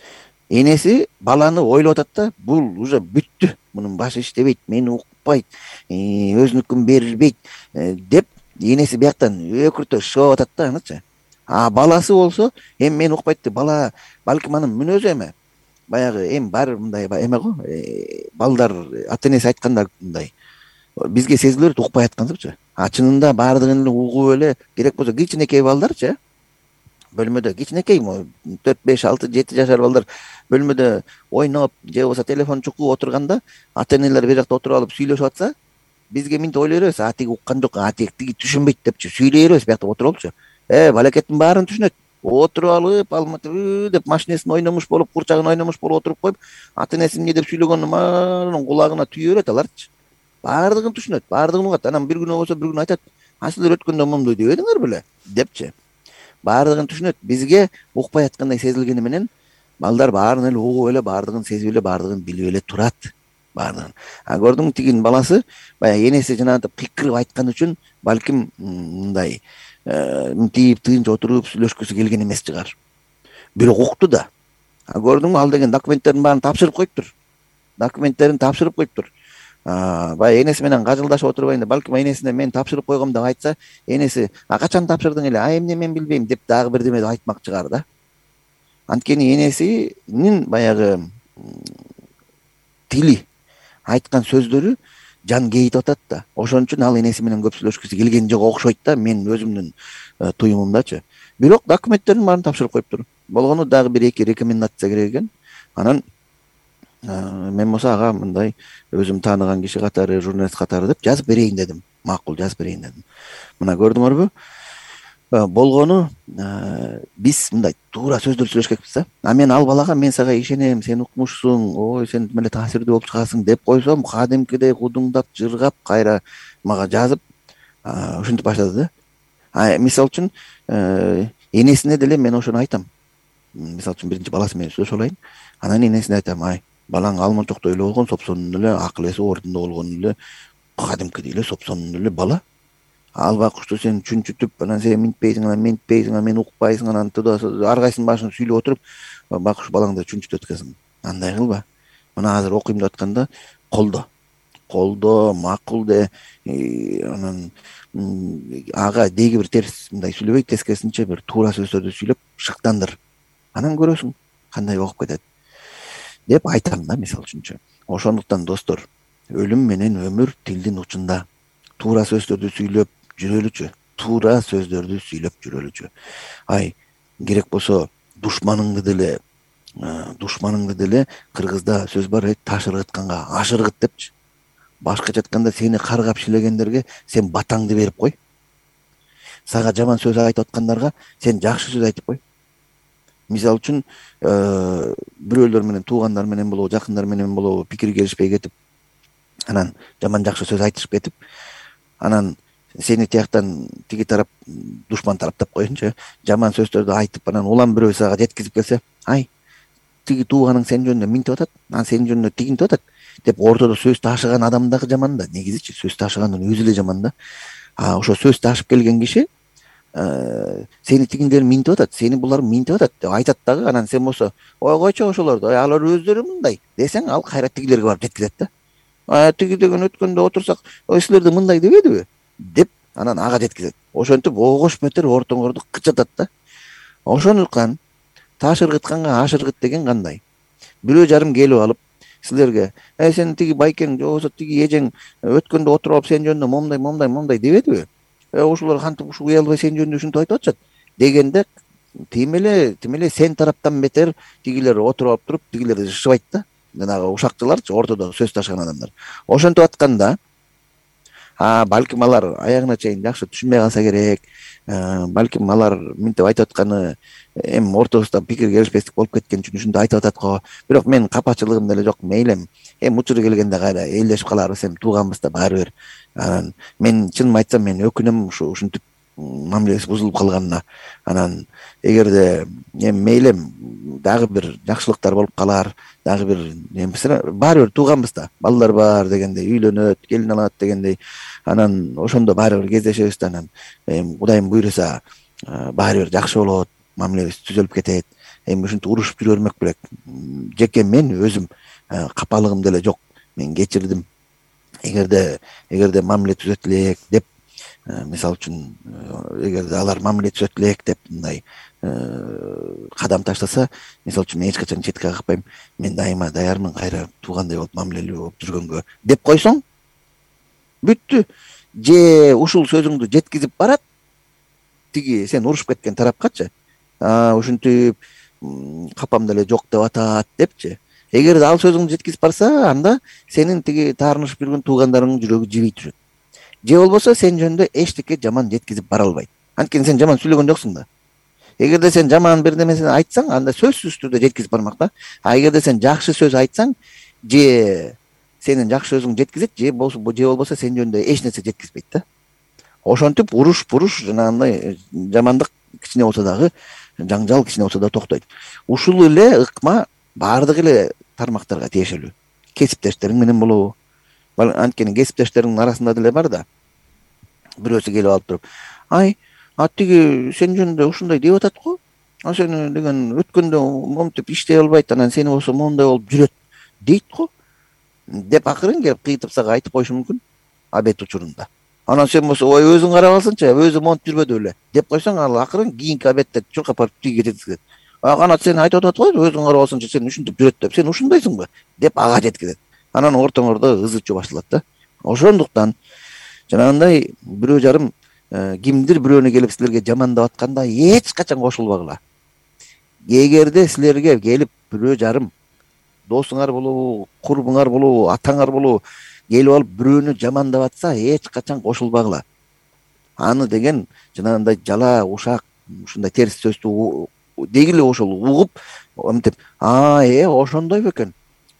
Энеси баланы ойлоп атат да, бул уже бүттү, мунун башы иштебейт, мени укпайт, өзүнүкүн берилбейт деп энеси бияктан өкүртө шоп атат да анычы. А баласы болсо, эми мени укпайт деп, бала балким анын мүнөзү эме. Баягы эми бар мындай эме го, балдар ата энеси айтканда мындай бизге сезилип укпай аткансыкчы. А чынында баардыгын эле угуп эле, керек болсо кичинекей балдарчы, бөлмөдө кичинекей төрт беш алты жети жашар балдар бөлмөдө ойноп же болбосо телефон чукуп отурганда, ата энелер бир жакта отуруп алып сүйлөшүп атса, бизге минте ойлой беребиз, а тиги уккан жок, а тиги тиги түшүнбөйт депчи сүйлөй беребиз биякта отуруп алыпчы. Э, балакеттин баарын түшүнөт. Отуруп алып, алматы деп машинесин ойномуш болуп, курчагын ойномуш болуп отуруп коюп, ата энеси эмне деп сүйлөгөнүн баарын кулагына түйө берет аларчы. Баардыгын түшүнөт, баардыгын угат. Анан бир күнү болсо бир күнү айтат, а силер өткөндө момундай дебедиңер беле депчи. Баардыгын түшүнөт. Бизге укпай аткандай сезилгени менен балдар баарын эле угуп эле, баардыгын сезип эле, баардыгын билип эле турат. Баардыгын. А көрдүң, тигин баласы баягы энеси жанагынтип кыйкырып айткан үчүн балким мындай мынтип тыйынча отуруп сүйлөшкүсү келген эмес чыгар. Бирок укту да. А көрдүңбү, ал деген документтерин баарын тапшырып коюптур. Документтерин тапшырып коюптур. Баягы энеси менен кажылдашып отурбайын деп, балким энесине мен тапшырып койгом деп айтса, энеси а качан тапшырдың эле, а эмне мен билбейм деп дагы бирдеме деп айтмак чыгар да. Анткени энесинин баягы тили, айткан сөздөрү жан кейитип атат да. Ошон үчүн ал энеси менен көп сүйлөшкүсү келген жок окшойт да, мен өзүмдүн туюмумдачы. Бирок документтерин баарын тапшырып коюптур. Болгону дагы бир эки рекомендация керек экен. Анан мен болсо ага мындай өзүм тааныган киши катары, журналист катары деп жазып берейин дедим. Макул, жазып берейин дедим. Мына көрдүңөрбү? Болгону биз мындай туура сөздөр сүйлөшкекпиз да. А мен ал балага мен сага ишенем, сен укмушсуң, ой сен меле таасирдүү болуп чыгасың деп койсом, кадимкидей кудуңдап, жыргап, кайра мага жазып ушинтип баштады да. А мисалы үчүн энесине деле мен ошону айтам. Мисалы үчүн биринчи баласы менен сүйлөшө алайын. Анан энесине айтам, ай, балаң алмачоктой эле болгон, сопсонун эле, акыл эси ордунда болгон эле, кадимкидей эле сопсонун эле бала. Албакучту сен чүнчүтүп, анан сен минтпейсиң, анан ментпейсиң, анан мен укпайсың, анан ар кайсынын башын сүйлөп отуруп, бакуш балаңды чүнчүтөт экенсиң. Андай кылба. Мына азыр окуйм деп атканда колдо. колдоо, макул де, анан ага деги бир терс мындай сүйлөбөйт, тескерисинче бир туура сөздөрдү сүйлөп шыктандыр, анан көрөсүң кандай болуп кетет деп айтам да, мисалы үчүнчү. Ошондуктан достор, өлүм менен өмүр тилдин учунда. Туура сөздөрдү сүйлөп жүрөлүчү, туура сөздөрдү сүйлөп жүрөлүчү. Ай керек болсо душманыңды деле душманыңды деле кыргызда сөз бар, таш ыргытканга аш ыргыт депчи. Башкача айтканда, сени каргап шилегендерге сен батаңды берип кой. Сага жаман сөз айтып аткандарга сен жакшы сөз айтып кой. Мисалы үчүн бирөөлөр менен, туугандар менен болобу, жакындар менен болобу пикир келишпей кетип, анан жаман жакшы сөз айтышып кетип, анан сени тияктан тиги тарап, душман тарап деп коеюнчу, жаман сөздөрдү айтып, анан улам бирөө сага жеткизип келсе, ай тиги тууганың сен жөнүндө минтип атат, анан сенин жөнүндө тигинтип атат деп ортодо сөз ташыган адам дагы жаман да. Негизичи сөз ташыгандын өзү эле жаман да. А ошо сөз ташып келген киши сени тигиндер минтип атат, сени булар минтип атат деп айтат дагы. Анан сен болсо, ой койчу ошолорду, алар өздөрү мындай десең, ал кайра тигилерге барып жеткизет да. А тиги деген өткөндө отурсак, ой силерде мындай дебедиби деп анан ага жеткизет. Ошентип огош метр ортоңорду кычатат да. Ошондуктан таш ыргытканга аш ыргыт деген кандай? Бирөө жарым келип алып силерге, э сен тиги байкең же болбосо тиги эжең өткөндө отуруп алып сен жөнүндө момундай момундай момундай дебедиби? Э ошолор кантип ушу уялбай сен жөнүндө ушинтип айтып атышат дегенде, тим эле тим эле сен тараптан бетер тигилер отуруп алып туруп тигилерди жашыбайт да. Жанагы ушакчыларчы, ортодо сөз ташыган адамдар. Ошентип атканда, а балким алар аягына чейин жакшы түшүнбөй калса керек, балким алар минтип айтып атканы эми ортобузда пикир келишпестик болуп кеткен үчүн ушундай айтып атат го. Бирок менин капачылыгым деле жок, мейлем. Эми учуру келгенде кайра элдешип каларбыз, эми тууганбыз да баары бир. Анан мен чынын айтсам мен өкүнөм ушу ушинтип мамилеси бузулуп калганына. Анан эгерде эми мейлем дагы бир жакшылыктар болуп калар, дагы бир эмеси баары бир тууганбыз да, балдар бар дегендей, үйлөнөт, келин алат дегендей. Анан ошондо баары бир кездешебиз да, анан эми Кудайым буйруса баары бир жакшы болот, мамилебиз түзөлүп кетет. Эми ушинтип урушуп жүрө бермек белек. Жеке мен өзүм капалыгым деле жок, мен кечирдим. Эгерде эгерде мамиле түзөтө элек деп, мисалы үчүн эгерде алар мамиле түзөтө элек деп мындай кадам таштаса, мисалы үчүн мен эч качан четке какпайм. Мен дайыма даярмын кайра туугандай болуп мамилелүү болуп жүргөнгө деп койсоң, бүттү. Же ушул сөзүңдү жеткизип барат тиги сен урушуп кеткен тарапкачы, ушинтип капам деле жок деп атат депчи. Эгерде ал сөзүңдү жеткизип барса, анда сенин тиги таарынышып жүргөн туугандарыңдын жүрөгү жибей түшөт. Же болбосо сен жөнүндө эчтеке жаман жеткизип бара албайт. Анткени сен жаман сүйлөгөн жоксуң да. Эгерде сен жаман бир нерсени айтсаң, анда сөзсүз түрдө жеткизип бармак да. А эгерде сен жакшы сөз айтсаң, же сенин жакшы сөзүң жеткизет, же болбосо же болбосо сен жөнүндө эч нерсе жеткизбейт да. Ошентип уруш буруш жанагындай жамандык кичине болсо дагы, жаңжал кичине болсо да токтойт. Ушул эле ыкма баардык эле тармактарга тиешелүү. Кесиптештериң менен болобу? Анткени кесиптештериңдин арасында деле бар да. Бирөөсү келип алып туруп, ай, а тиги сен жөнүндө ушундай деп атат го. А сен деген өткөндө моментип иштей албайт, анан сени болсо моундай болуп жүрөт дейт го. Деп акырын келип кыйтып сага айтып коюшу мүмкүн абет учурунда. Анан сен болсо, ой өзүң карап алсынчы, өзү монтип жүрбөдү беле деп койсоң, ал акырын кийинки абетте чуркап барып тиги жеткизет. А канат сен айтып атат го, өзүң карап алсынчы, сен ушинтип жүрөт деп, сен ушундайсыңбы деп ага жеткизет. Анан ортоңордо ызы чуу башталат да. Ошондуктан жанагындай бирөө жарым кимдир бирөөнү келип силерге жамандап атканда эч качан кошулбагыла. Эгерде силерге келип бирөө жарым досуңар болобу, курбуңар болобу, атаңар болобу келип алып бирөөнү жамандап атса, эч качан кошулбагыла. Аны деген жанагындай жала, ушак, ушундай терс сөздү дегиле ошол угуп, мынтип, а, э, ошондой бекен.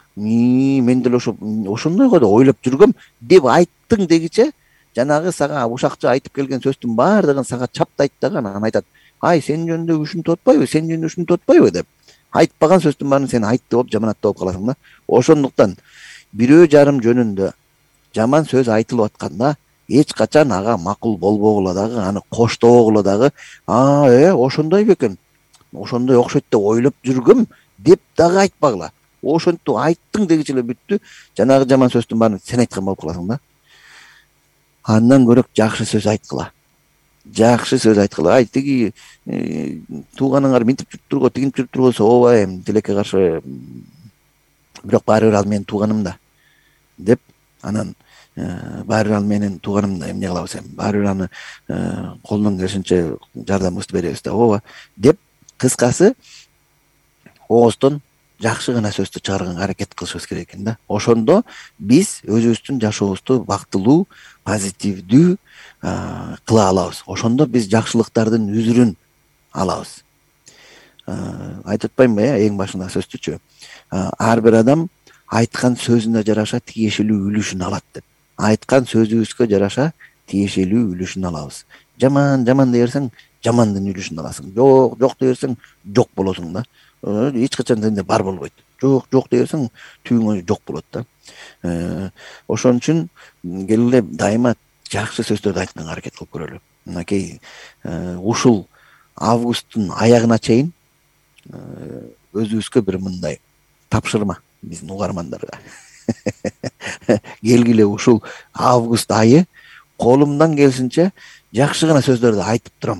Мен деле ошо ошондой го деп ойлоп жүргөм деп айттың дегиче, жанагы сага ушакчы айтып келген сөздүн баардыгын сага чаптайт дагы, анан айтат, ай, сенин жөнүндө ушинтип атпайбы, сенин жөнүндө ушинтип атпайбы деп. Айтпаган сөздүн баарын сен айтты болуп, жаманатты болуп каласың да. Ошондуктан бирөө жарым жөнүндө жаман сөз айтылып атканда эч качан ага макул болбогула дагы, аны коштобогула дагы, а, э, ошондой бекен, ошондой окшойт деп ойлоп жүргөм деп дагы айтпагыла. ошентип айттың дегиче эле бүттү. Жанагы жаман сөздүн баарын сен айткан болуп каласың да. Андан көрөк жакшы сөз айткыла. Жакшы сөз айткыла. Ай тиги тууганыңар минтип жүрүп турго, тигинтип жүрүп турбосо ооба эми тилекке каршы, бирок баары бир ал менин тууганым да деп, анан баары бир ал менин тууганым да, эмне кылабыз эми, баары бир аны колунан келишинче жардамыбызды беребиз да, ооба деп, кыскасы ооздон жакшы гана сөздү чыгарганга аракет кылышыбыз керек экен да. Ошондо биз өзүбүздүн жашообузду бактылуу, позитивдүү кыла алабыз. Ошондо биз жакшылыктардын үзүрүн алабыз. Айтып атпаймынбы, э, эң башында сөздүчү. Ар бир адам айткан сөзүнө жараша тиешелүү үлүшүн алат деп. Айткан сөзүбүзгө жараша тиешелүү үлүшүн алабыз. Жаман жаман дей берсең, жамандын үлүшүн аласың. Жок, жок дей берсең, жок болосуң да. Эч качан сенде бар болбойт. Жок, жок дей берсең, түбүңө жок болот да. Ошон үчүн келгиле дайыма жакшы сөздөрдү айтканга аракет кылып көрөлү. Мынакей ушул августтун аягына чейин өзүбүзгө бир мындай тапшырма биздин угармандарга. Келгиле ушул август айы колумдан келишинче жакшы гана сөздөрдү айтып турам.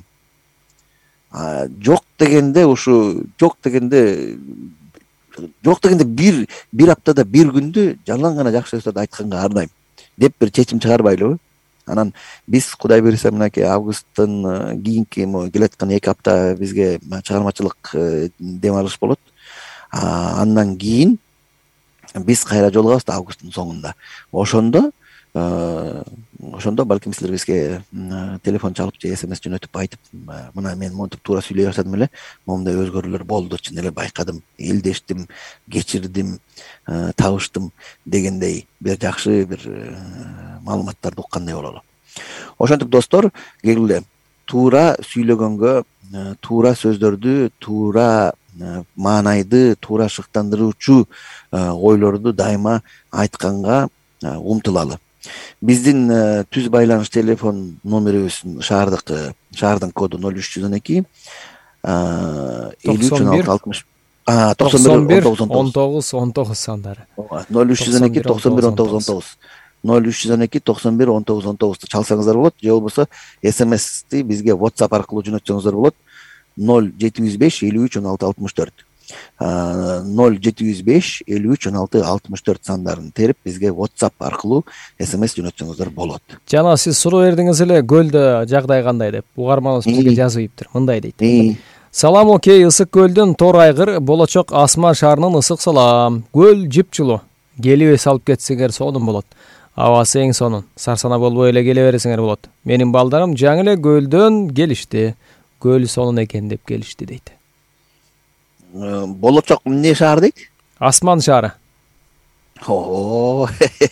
Жок дегенде ушу жок дегенде жок дегенде бир бир аптада бир күндү жалаң гана жакшы сөздөрдү айтканга арнайм деп бир чечим чыгарбайлыбы? Анан биз Кудай буйруса мынакей августтун кийинки келаткан эки апта бизге чыгармачылык дем алыш болот. Андан кийин биз кайра жолугабыз да августтун соңунда. Ошондо ошондо балким силер бизге телефон чалып же смс жөнөтүп айтып, мына мен монтип туура сүйлөй баштадым эле, момундай өзгөрүүлөр болду, чын эле байкадым, элдештим, кечирдим, табыштым дегендей бир жакшы бир маалыматтарды уккандай бололу. Ошентип достор, келгиле туура сүйлөгөнгө, туура сөздөрдү, туура маанайды, туура шыктандыруучу ойлорду дайыма айтканга умтулалы. Биздин түз байланыш телефон номерибиз шаардык шаардын коду ноль үч жүз он эки элүү үч он алты алтымыш токсон бир он тогуз он тогуз сандары. ноль үч жүз он эки токсон бир он тогуз он тогуз ноль үч жүз он эки токсон бир он тогуз он тогузду чалсаңыздар болот, же болбосо смсти бизге WhatsApp аркылуу жөнөтсөңүздөр болот. ноль жети жүз беш элүү үч он алты алтымыш төрт ноль жети жүз беш элүү үч он алты алтымыш төрт сандарын терип бизге WhatsApp аркылуу смс жөнөтсөңүздөр болот. Жана сиз суроо бердиңиз эле көлдө жагдай кандай деп. Угарманыбыз бизге жазып ийиптир. Мындай дейт. Салам, окей, ысык көлдүн тор айгыр, болочок Асман шаарынын ысык салам. Көл жыпчылуу. Келип салып кетсеңер сонун болот. Абасы эң сонун. Сарсана болбой эле келе бересиңер болот. Менин балдарым жаңы эле көлдөн келишти. Көл сонун экен деп келишти дейт. Болочок эмне шаар дейт? Асман шаары. Оо.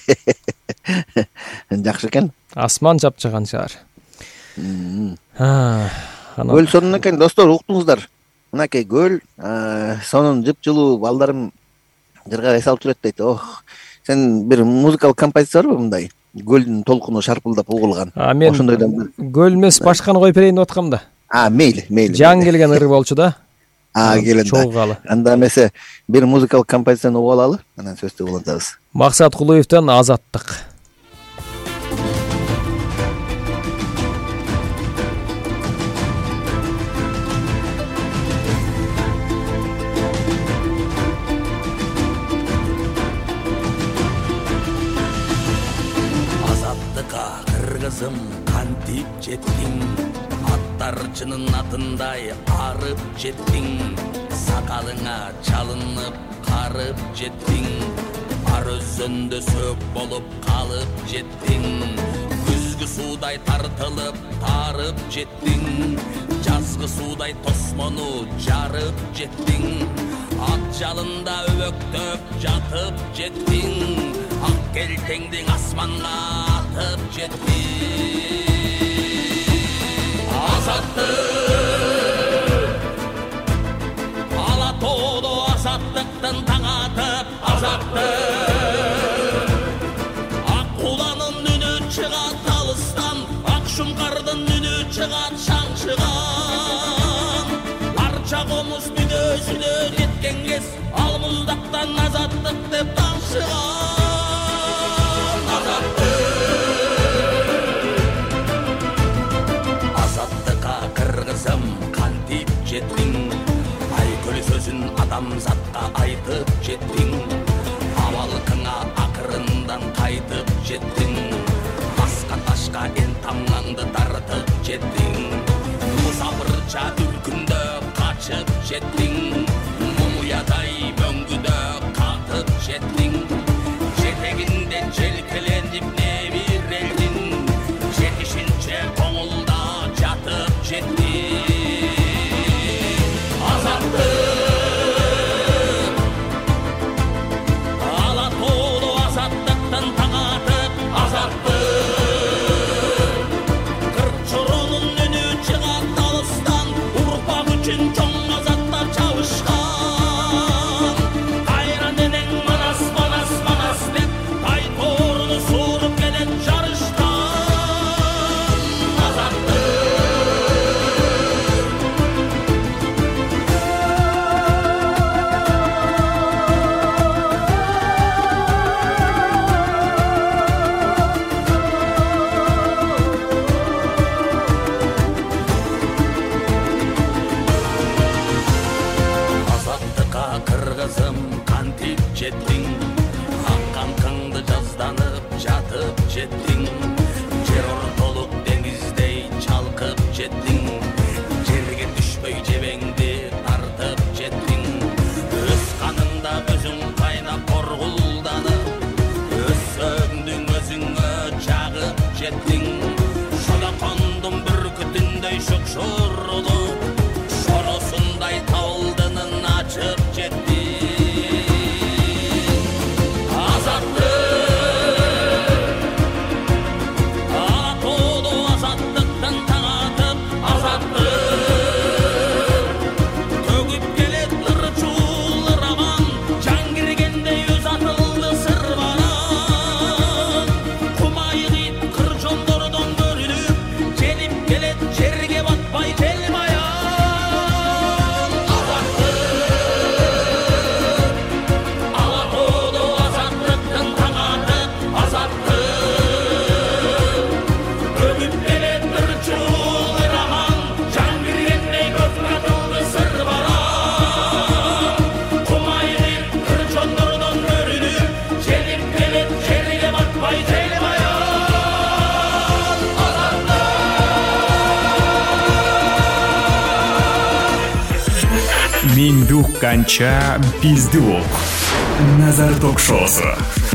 Жакшы экен. Асман жапчыган шаар. Көл сонун экен, достор, уктуңуздар. Мынакей көл сонун жыпчылуу, балдарым жыргабай салып жүрөт дейт. Ох, сен бир музыкалык композиция барбы мындай? Көлдүн толкуну шарпылдап угулган. Ошондойдон көл эмес, башканы коюп берейин деп аткам да. А, мейли, мейли. Жаңы келген ыры болчу да. А, келен да. Чогугалы. Анда эмесе бир музыкалык композицияны угуп алалы, анан сөздү улантабыз. Максат Кулуевден Азаттык. Азаттыкка кыргызым кантип жеттиң, аттарчынын атындай арып жеттиң, сакалыңа чалынып карып жеттиң, ар өзөндө сөк болуп калып жеттиң, күзгү суудай тартылып тарып жеттиң, жазгы суудай тосмону жарып жеттиң, ат жалында өбөктөп жатып жеттиң, ак келтеңдиң асманга атып жеттиң. Азаттык, ала тоодо азаттыктын таң атып, азаттык, ак куланын үнү чыгат алыстан, ак шуңкардын үнү чыгат шаңшыган, арча комуз мүнөзүнө жеткен кез, ал муздактан азат тамгаңды тартып жеттиң, мусапырча үркүндө качып жеттиң, мумуядай мөңгүдө катып жеттиң, жетегинде желкеленип небир элдин, жетишинче коңулда жатып жеттиң. Азаттык ала тоолу азаттыктан таң атып, азаттык кырк чоронун үнү чыгат алыстан, урпак үчүн чоң азаттар чабышкан. Кайра денең манас манас манас деп тай тооруну сууруп келет жарыштан. Азаттык азаттыкка кыргызым кантип жеттиң, акканкаңды жазданып жатып жеттиң, жер ортолук деңиздей чалкып жеттиң, жерге түшпөй жебеңди тартып жеттиң, өз каныңда өзүң кайнап коргулданып, өз сөөгүңдүң өзүңө жагып жеттиң, шода кондум бүркүтүндөй шукшурулуп, шоросундай табылдынын ачып жеттиң. Азаттык ала тоолу азаттыктан таң атып, азаттык төгүп келет ырчуул ырабан, жан киргендей өз атылды сырбаран, кумайык ит кыр жондордон көрүнүп, женип келет жерге батпай желмаян. Азаттык ала тоолу азаттыктан таң атып, азаттык төгүп келет ырчуул ырабан, жан киргендей көз атылды сырбаран, кумайык ит кыр жондордон көрүнүп, женип келет жерге батпай желмаян. Миндук канча биздук. Назар ток-шоусу.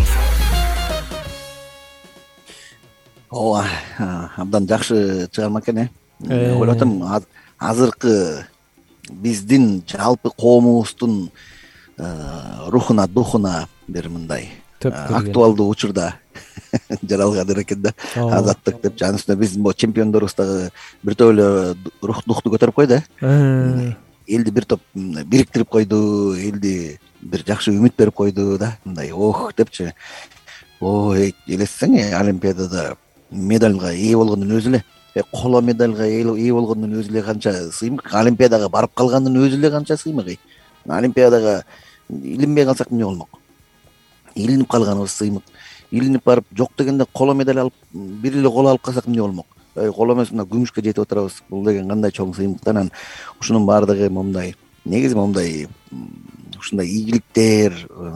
ооба, абдан жакшы чыгарма экен э. Ойлоп атам, азыркы биздин жалпы коомубуздун рухуна, духуна бир мындай Төп кирген. актуалдуу учурда жаралган экен да. Азаттык деп, анын үстүнө биздин могу чемпиондорубуз дагы бир топ эле рух духту көтөрүп койду э. Элди бир топ бириктирип койду, элди бир жакшы үмүт берип койду да. Мындай ох депчи. Ой, элестесең, Олимпиадада медалга ээ болгондун өзү эле, коло медалга ээ болгондун өзү эле канча сыймык, Олимпиадага барып калгандын өзү эле канча сыймык. Олимпиадага илинбей калсак эмне болмок? Илинип калганыбыз сыймык. Илинип барып жок дегенде коло медаль алып, бир эле коло алып калсак эмне болмок? Коло эмес, мына күмүшкө жетип отурабыз. Бул деген кандай чоң сыймыктан. Ушунун баардыгы момундай, негизи момундай ушундай ийгиликтер,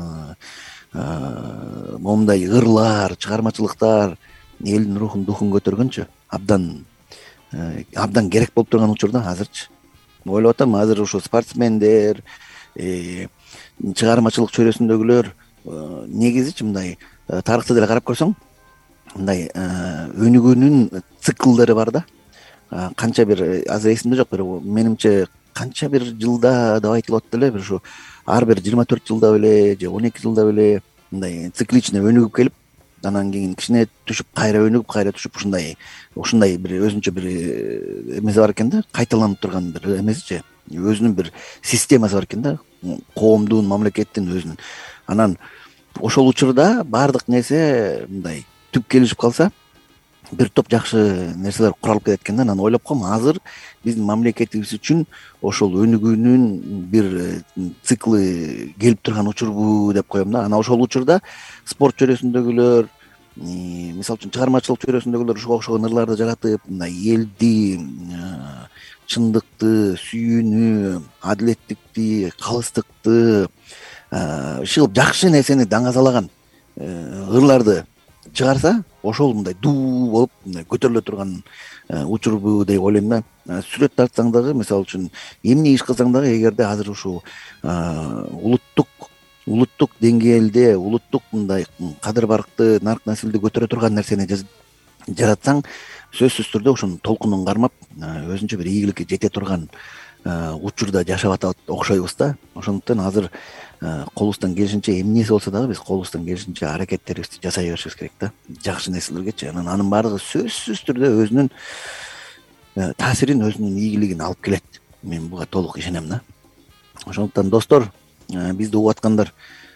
момундай ырлар, чыгармачылыктар элдин рухун, духун көтөргөнчү абдан абдан керек болуп турган учурда азырчы. Ойлоп атам, азыр ушу спортсмендер, чыгармачылык чөйрөсүндөгүлөр негизичи мындай тарыхты деле карап көрсөң, мындай өнүгүүнүн циклдары бар да. Канча бир, азыр эсимде жок, бирок менимче канча бир жылда деп айтылат деле, бир ушу ар бир жыйырма төрт жылда беле же он эки жылда беле мындай цикличне өнүгүп келип, анан кийин кичине түшүп, кайра өнүгүп, кайра түшүп, ушундай ушундай бир өзүнчө бир эмеси бар экен да, кайталанып турган бир эмесичи, өзүнүн бир системасы бар экен да, коомдун, мамлекеттин өзүнүн. Анан ошол учурда баардык нерсе мындай түп келишип калса, бир топ жакшы нерселер куралып кетет экен да. Анан ойлоп коем, азыр биздин мамлекетибиз үчүн ошол өнүгүүнүн бир циклы келип турган учурбу деп коем да. Анан ошол учурда спорт чөйрөсүндөгүлөр, мисалы үчүн чыгармачылык чөйрөсүндөгүлөр ушуга окшогон ырларды жаратып, мындай элди, чындыкты, сүйүүнү, адилеттикти, калыстыкты, ушул жакшы нерсени даңазалаган ырларды чыгарса ошол мындай дуу болуп мындай көтөрүлө турган учурбу деп ойлойм да. Сүрөт тартсаң дагы, мисалы үчүн эмне иш кылсаң дагы, эгерде азыр ушул улуттук улуттук деңгээлде улуттук мындай кадыр баркты, нарк насилди көтөрө турган нерсени жаратсаң, сөзсүз түрдө ошонун толкунун кармап өзүнчө бир ийгиликке жете турган учурда жашап атат окшойбуз да. Ошондуктан азыр колубуздан келишинче эмнеси болсо дагы биз колубуздан келишинче аракеттерибизди жасай беришибиз керек да, жакшы нерселергечи. Анан анын баардыгы сөзсүз түрдө өзүнүн таасирин, өзүнүн ийгилигин алып келет. Мен буга толук ишенем да. Ошондуктан достор, бизди угуп аткандар,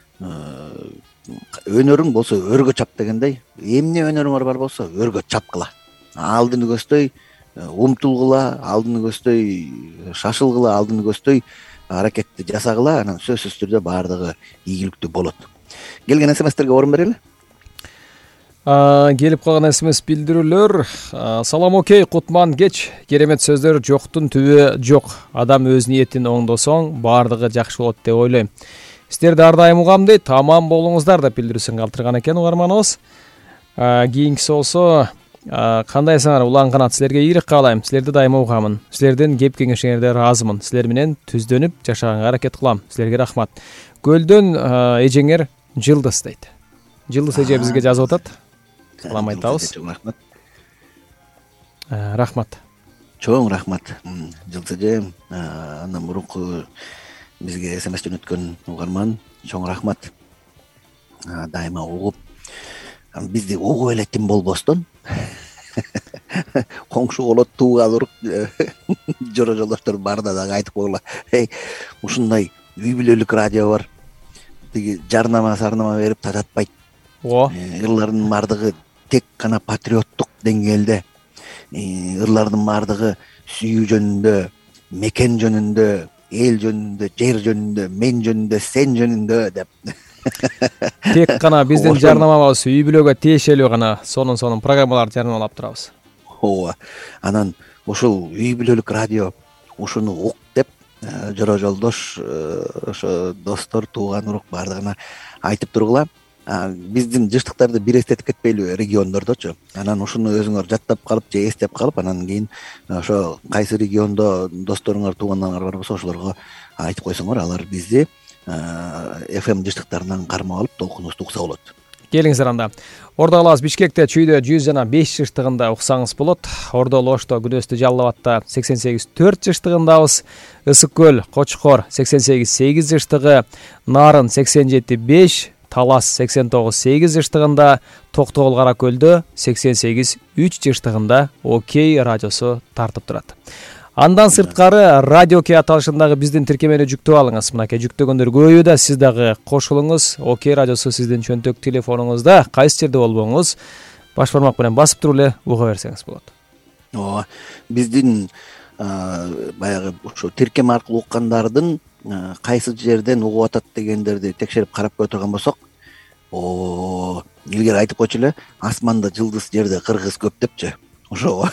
өнөрүң болсо өргө чап дегендей, эмне өнөрүңөр бар болсо өргө чапкыла, алдыны көздөй умтулгула, алдыны көздөй шашылгыла, алдыны көздөй аракетти жасагыла. Анан сөзсүз түрдө баардыгы ийгиликтүү болот. Келген смстерге орун берели. Келип калган смс билдирүүлөр. Салам, окей, кутман кеч. Керемет сөздөр, жоктун түбү жок. Адам өз ниетин оңдосоң, баардыгы жакшы болот деп ойлойм. Сиздерди ар дайым угам дейт. Тамам болуңуздар деп билдирүүсүн калтырган экен угарманыбыз. Кийинкиси болсо, кандайсыңар улан канат, силерге ийгилик каалайм. Силерди дайыма угамын. Силердин кеп кеңешиңерде ыраазымын. Силер менен түздөнүп жашаганга аракет кылам. Силерге рахмат. Көлдөн эжеңер Жылдыз дейт. Жылдыз эже бизге жазып атат. Салам айтабыз. Рахмат. Рахмат. Чоң рахмат. Жылдыз эже, андан мурунку бизге смс жөнөткөн угарман, чоң рахмат. Дайыма угуп, бизди угуп элетим болбостон коңшу болот, тууган урук жора жолдоштор барда дагы айтып койгула. Эй, ушундай үй бүлөлүк радио бар. Тиги жарнама сарнама берип тататпайт. О, ырлардын баардыгы тек гана патриоттук деңгээлде, ырлардын баардыгы сүйүү жөнүндө, мекен жөнүндө, эл жөнүндө, жер жөнүндө, мен жөнүндө, сен жөнүндө деп. Тек гана биздин жарнамабыз үй бүлөгө тиешелүү гана сонун сонун программаларды жарнамалап турабыз. Ооба. Анан ушул үй бүлөлүк радио ушуну ук деп жора жолдош, ошо достор, тууган урук баардыгына айтып тургула. Биздин жыштыктарды бир эстетип кетпейлүү региондордочу. Анан ушуну өзүңөр жаттап калып же эстеп калып, анан кийин ошо кайсы региондо досторуңар, туугандарыңар бар болсо ошолорго айтып койсоңор, алар бизди эф эм жыштыктарынан кармап алып толкунубузду укса болот. Келиңиздер анда. Ордо калабыз Бишкекте чүйдө жүз жана беш жыштыгында уксаңыз болот. Ордо Лошто, Күнөстө, Жалал Абадта сексен сегиз төрт жыштыгындабыз. Ысык көл, Кочкор сексен сегиз сегиз жыштыгы, Нарын сексен жети беш, Талас сексен тогуз сегиз жыштыгында, Токтогул Кара Көлдө сексен сегиз үч жыштыгында Окей радиосу тартып турат. Андан сырткары радио кей аталышындагы биздин тиркемени жүктөп алыңыз. Мынакей жүктөгөндөр көбөйүүдө, сиз дагы кошулуңуз. Окей радиосу сиздин чөнтөк телефонуңузда, кайсы жерде болбоңуз, баш бармак менен басып туруп эле уга берсеңиз болот. Ооба. Биздин баягы ушу тиркем аркылуу уккандардын кайсы жерден угуп атат дегендерди текшерип карап кое турган болсок, о, илгери айтып койчу эле, асманда жылдыз, жерде кыргыз көп депчи. Ошо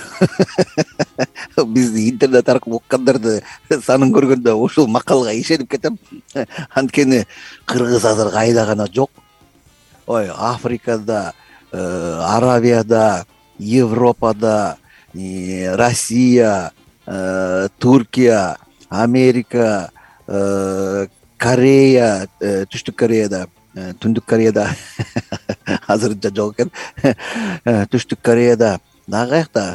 бизди интернет аркылуу уккандарды санын көргөндө ушул макалга ишенип кетем. Анткени кыргыз азыр кайда гана жок. Ой, Африкада, Аравияда, Европада, Россия, Туркия, Америка, Корея, Түштүк Кореяда, Түндүк Кореяда азырынча жок экен. Түштүк Кореяда дагы каякта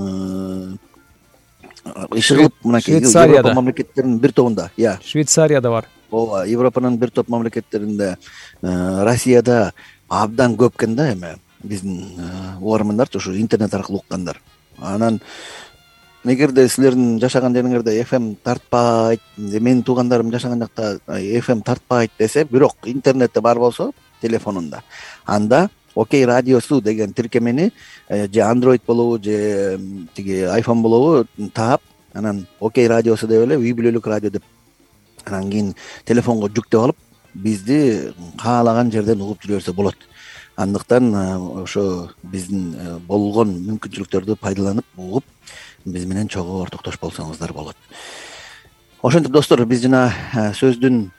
иш кылып, мынакей Европа мамлекеттеринин бир тобунда, я. Швейцарияда бар. Ооба, Европанын бир топ мамлекеттеринде, Россияда абдан көп экен да эме биздин угармандарчы, ушу интернет аркылуу уккандар. Анан эгерде силердин жашаган жериңерде эф эм тартпайт, менин туугандарым жашаган жакта эф эм тартпайт десе, бирок интернетте бар болсо телефонунда, анда Окей радиосу деген тиркемени же Android болобу, же тиги iPhone болобу таап, анан Окей радиосу деп эле үй бүлөлүк радио деп, анан кийин телефонго жүктөп алып, бизди каалаган жерден угуп жүрө берсе болот. Андыктан ошо биздин болгон мүмкүнчүлүктөрдү пайдаланып угуп, биз менен чогуу ортоктош болсоңуздар болот. Ошентип достор, биз жана сөздүн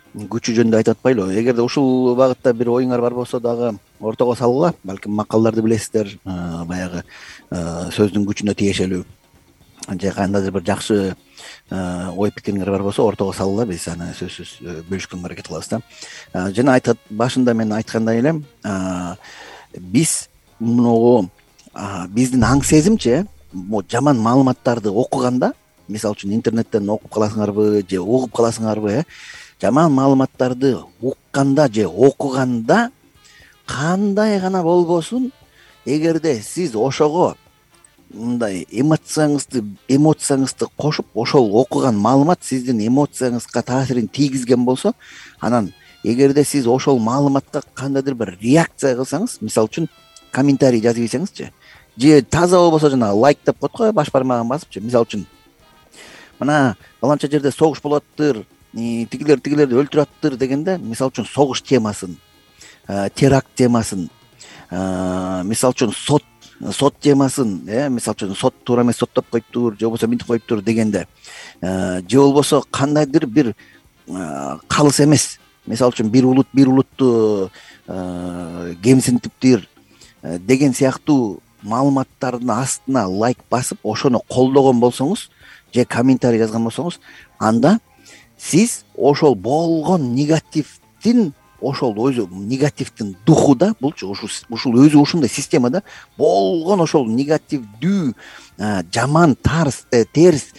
күчү жөнүндө айтып атпайлыбы? Эгерде ушул багытта бир оюңар бар болсо дагы ортого салгыла. Балким макалдарды билесиздер, баягы сөздүн күчүнө тиешелүү же кандайдыр бир жакшы ой пикириңер бар болсо ортого салгыла, биз аны сөзсүз бөлүшкөнгө аракет кылабыз да. Жана айтат башында мен айткандай элем, биз могу биздин аң сезимчи могу жаман маалыматтарды окуганда, мисалы үчүн интернеттен окуп каласыңарбы же угуп каласыңарбы, э жаман маалыматтарды укканда же окуганда кандай гана болбосун, эгерде сиз ошого мындай эмоцияңызды эмоцияңызды кошуп, ошол окуган маалымат сиздин эмоцияңызга таасирин тийгизген болсо, анан эгерде сиз ошол маалыматка кандайдыр бир реакция кылсаңыз, мисалы үчүн комментарий жазып ийсеңизчи, же таза болбосо жанагы лайк деп коет го, баш бармагын басыпчы, мисалы үчүн мына баланча жерде согуш болуп атыптыр, тигилер тигилерди өлтүрүп атыптыр дегенде, мисалы үчүн согуш темасын, теракт темасын, мисалы үчүн сот сот темасын, э мисалы үчүн сот туура эмес соттоп коюптур, же болбосо мынтип коюптур дегенде, же болбосо кандайдыр бир калыс эмес, мисалы үчүн бир улут бир улутту кемсинтиптир деген сыяктуу маалыматтардын астына лайк басып, ошону колдогон болсоңуз же комментарий жазган болсоңуз, анда сиз ошол болгон негативдин, ошол өзү негативдин духу да, булчу ушул өзү ушундай системада болгон ошол негативдүү, жаман, тарс, терс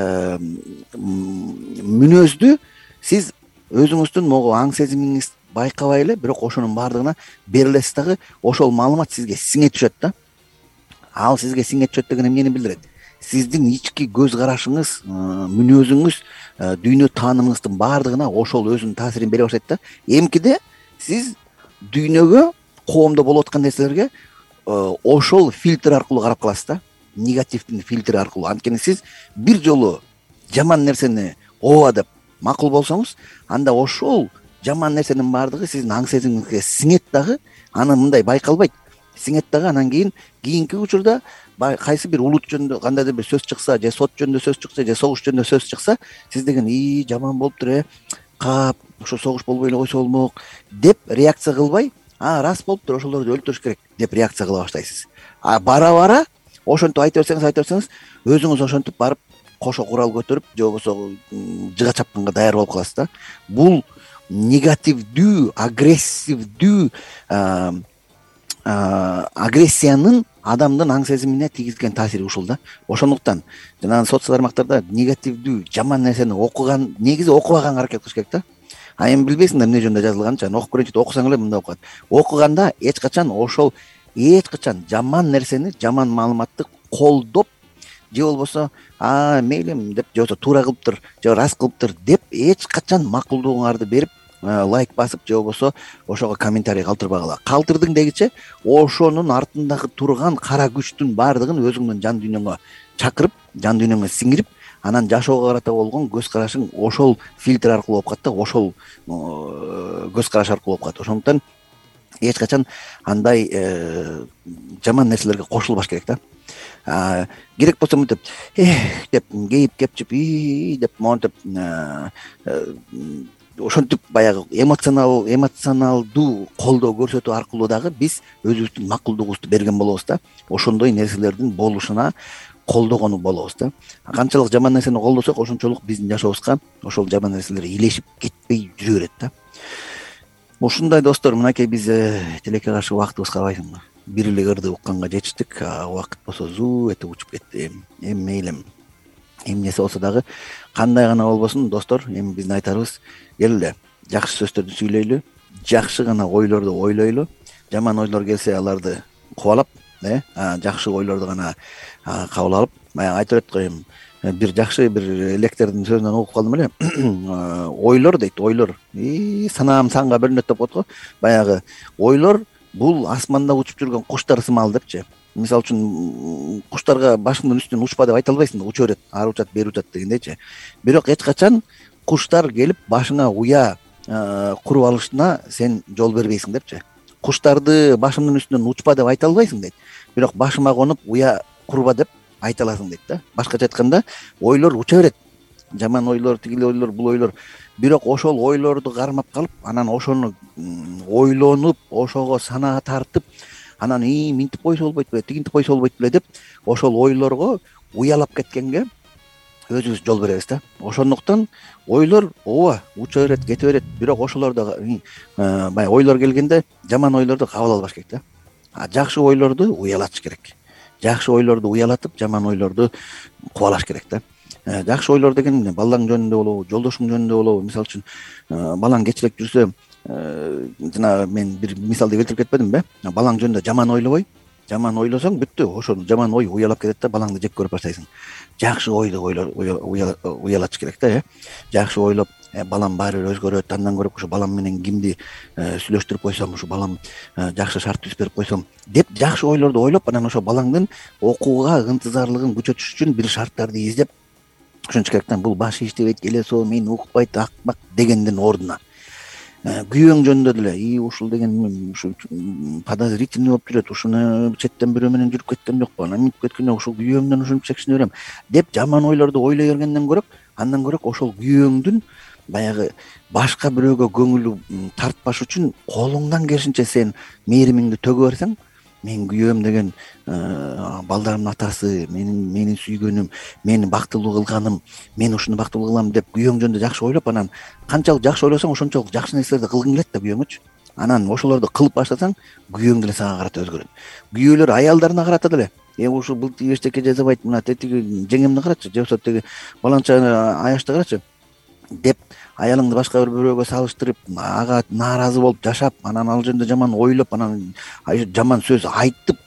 мүнөздү сиз өзүңүздүн могу аң сезимиңиз байкабай эле, бирок ошонун баардыгына берилесиз дагы, ошол маалымат сизге сиңе түшөт да. Ал сизге сиңе түшөт деген эмнени билдирет? Сиздин ички көз карашыңыз, мүнөзүңүз, дүйнө таанымыңыздын баардыгына ошол өзүнүн таасирин бере баштайт да. Эмкиде сиз дүйнөгө, коомдо болуп аткан нерселерге ошол фильтр аркылуу карап каласыз да, негативдин фильтри аркылуу. Анткени сиз бир жолу жаман нерсени ооба деп макул болсоңуз, анда ошол жаман нерсенин баардыгы сиздин аң сезимиңизге сиңет дагы, аны мындай байкалбайт, сиңет дагы. Анан кийин кийинки учурда кайсы бир улут жөнүндө кандайдыр бир сөз чыкса, же сот жөнүндө сөз чыкса, же согуш жөнүндө сөз чыкса, сиз деген ии жаман болуптур, э кап, ошо согуш болбой эле койсо болмок деп реакция кылбай, а рас болуптур, ошолорду өлтүрүш керек деп реакция кыла баштайсыз. А бара бара ошентип айта берсеңиз, айта берсеңиз, өзүңүз ошентип барып кошо курал көтөрүп, же болбосо жыга чапкынга даяр болуп каласыз да. Бул негативдүү, агрессивдүү агрессиянын адамдын аң сезимине тийгизген таасири ушул да. Ошондуктан жанагы соц тармактарда негативдүү, жаман нерсени окуган, негизи окубаганга аракет кылыш керек да. А эми билбейсиң да эмне жөнүндө жазылганын, жана окуп көрөйүнчү деп окусаң эле мындай окугат. Окуганда эч качан ошол эч качан жаман нерсени, жаман маалыматты колдоп, же болбосо а мейлим деп, же болбосо туура кылыптыр, же рас кылыптыр деп эч качан макулдугуңарды берип, лайк басып, же болбосо ошого комментарий калтырбагыла. Калтырдың дегиче ошонун артындагы турган кара күчтүн баардыгын өзүңдүн жан дүйнөңө чакырып, жан дүйнөңө сиңирип, анан жашоого карата болгон көз карашың ошол фильтр аркылуу болуп калат да, ошол көз караш аркылуу болуп калат. Ошондуктан эч качан андай жаман нерселерге кошулбаш керек да. Керек болсо мынтип эх деп кейип кепчип и деп монтип ошентип баягы эмоционал эмоционалдуу колдоо көрсөтүү аркылуу дагы биз өзүбүздүн макулдугубузду берген болобуз да. Ошондой нерселердин болушуна колдогону болобуз да. Канчалык жаман нерсени колдосок, ошончолук биздин жашообузга ошол жаман нерселер илешип кетпей жүрө берет да. Ушундай достор, мынакей биз тилекке каршы убактыбыз карабайсыңбы? Бир эле ырды укканга жетиштик, убакыт болсо зуу этип учуп кетти. Эми мейлим, эмнеси болсо дагы, кандай гана болбосун достор, эми биздин айтарыбыз келе жакшы сөздөрдү сүйлөйлү, жакшы гана ойлорду ойлойлу, жаман ойлор келсе аларды кубалап, э жакшы ойлорду гана кабыл алып, баягы айтып берет го, эми бир жакшы бир лектордун сөзүнөн угуп калдым эле. Ойлор дейт, ойлор. И санаам санга бөлүнөт деп коет го. Баягы ойлор бул асманда учуп жүргөн куштар сымал депчи. Мисалы үчүн куштарга башыңдын үстүнөн учпа деп айта албайсың да, уча берет, ары учат, бери учат дегендейчи. Бирок эч качан куштар келип башыңа уя куруп алышына сен жол бербейсиң депчи. Куштарды башымдын үстүнөн учпа деп айта албайсың дейт. Бирок башыма конуп уя курба деп айта аласың дейт да. Башкача айтканда, ойлор уча берет, жаман ойлор, тигил ойлор, бул ойлор. Бирок ошол ойлорду кармап калып, анан ошону ойлонуп, ошого санаа тартып, анан ии минтип койсо болбойт беле, тигинтип койсо болбойт беле деп ошол ойлорго уялап кеткенге өзүбүз жол беребиз да. Ошондуктан ойлор ооба уча берет, кете берет, бирок ошолорду баягы ойлор келгенде жаман ойлорду кабыл албаш керек да. А жакшы ойлорду уялатыш керек. Жакшы ойлорду уялатып, жаман ойлорду кубалаш керек да. Жакшы ойлор деген балаң жөнүндө болобу, жолдошуң жөнүндө болобу. Мисалы үчүн балаң кечирээк жүрсө, жана мен бир мисалды келтирип кетпедимби? Балаң жөнүндө жаман ойлобой, жаман ойлосоң бүттү, ошол жаман ой уялап кетет да, балаңды жек көрүп баштайсың. Жакшы ойду уялатыш керек да, э. Жакшы ойлоп, балам баары бир өзгөрөт, андан көрөп ушу балам менен кимди сүйлөштүрүп койсом, ушу балам жакшы шарт түзүп берип койсом деп жакшы ойлорду ойлоп, анан ошо балаңдын окууга ынтызарлыгын күчөтүш үчүн бир шарттарды издеп ушунчу керек да. Бул башы иштебейт, келесоо мени укпайт, акмак дегендин ордуна күйөөң жөнүндө деле и ушул деген ушу подозрительный болуп жүрөт, ушуну четтен бирөө менен жүрүп кеткен жокпу, анан минтип кеткен жок, ушул күйөөмдөн ушунча кишини берем деп жаман ойлорду ойлой бергенден көрөк, андан көрөк ошол күйөөңдүн баягы башка бирөөгө көңүлү тартпаш үчүн колуңдан келишинче сен мээримиңди төгө берсең, мен күйөөм деген балдарымдын атасы, менин менин сүйгөнүм, мени бактылуу кылганым, мен ушуну бактылуу кылам деп күйөөң жөнүндө жакшы ойлоп, анан канчалык жакшы ойлосоң, ошончолук жакшы нерселерди кылгың келет да күйөөңөчү. Анан ошолорду кылып баштасаң, күйөөң деле сага карата өзгөрөт. Күйөөлөр аялдарына карата деле, э ушу былтыр эчтеке жасабайт, мына тетиги жеңемди карачы, же болбосо тиги баланча аячты карачы деп аялыңды башка бир бирөөгө салыштырып, ага нааразы болуп жашап, анан ал жөнүндө жаман ойлоп, анан жаман сөз айтып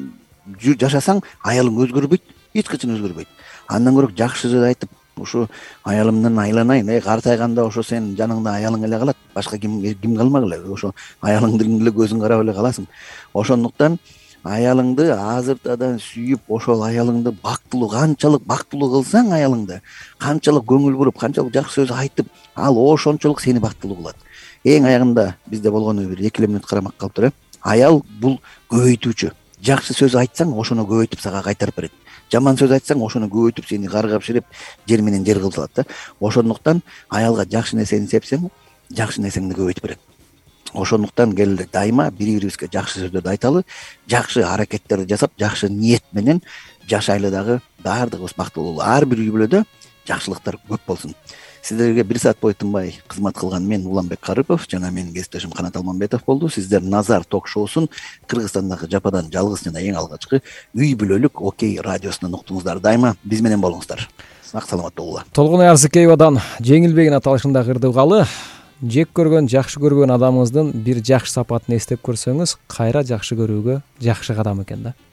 жашасаң, аялың өзгөрбөйт, эч качан өзгөрбөйт. Андан көрөк жакшы сөз айтып, ушу аялымдан айланайын, э картайганда ошо сен жаныңда аялың эле калат, башка ким ким калмак эле, ошо аялыңдын эле көзүн карап эле каласың. Ошондуктан аялыңды азыртадан сүйүп, ошол аялыңды бактылуу, канчалык бактылуу кылсаң аялыңды, канчалык көңүл буруп, канчалык жакшы сөз айтып, ал ошончолук сени бактылуу кылат. Эң аягында бизде болгону бир эки эле мүнөт карамак калыптыр, э. Аял бул көбөйтүүчү. Жакшы сөз айтсаң, ошону көбөйтүп сага кайтарып берет. Жаман сөз айтсаң, ошону көбөйтүп сени каргап ширип, жер менен жер кылып салат да. Ошондуктан аялга жакшы нерсени сепсең, жакшы нерсеңди көбөйтүп берет. Ошондуктан келе дайыма бири-бирибизге жакшы сөздөрдү айталы, жакшы аракеттерди жасап, жакшы ниет менен жашайлы дагы баардыгыбыз бактылуу. Ар бир үй бүлөдө жакшылыктар көп болсун. Сиздерге бир саат бою тынбай кызмат кылган мен Уланбек Карыпов жана менин кесиптешим Канат Алмамбетов болду. Сиздер Назар ток-шоусун Кыргызстандагы жападан жалгыз жана эң алгачкы үй бүлөлүк Окей радиосунан уктуңуздар. Дайыма биз менен болуңуздар. Сак саламат болуңуздар. Толгонай Арзыкеевадан жеңилбегин аталышында кырдыгалы. Жек көргөн, жакшы көргөн адамыңыздын бир жакшы сапатын эстеп көрсөңүз, кайра жакшы көрүүгө жакшы кадам экен да.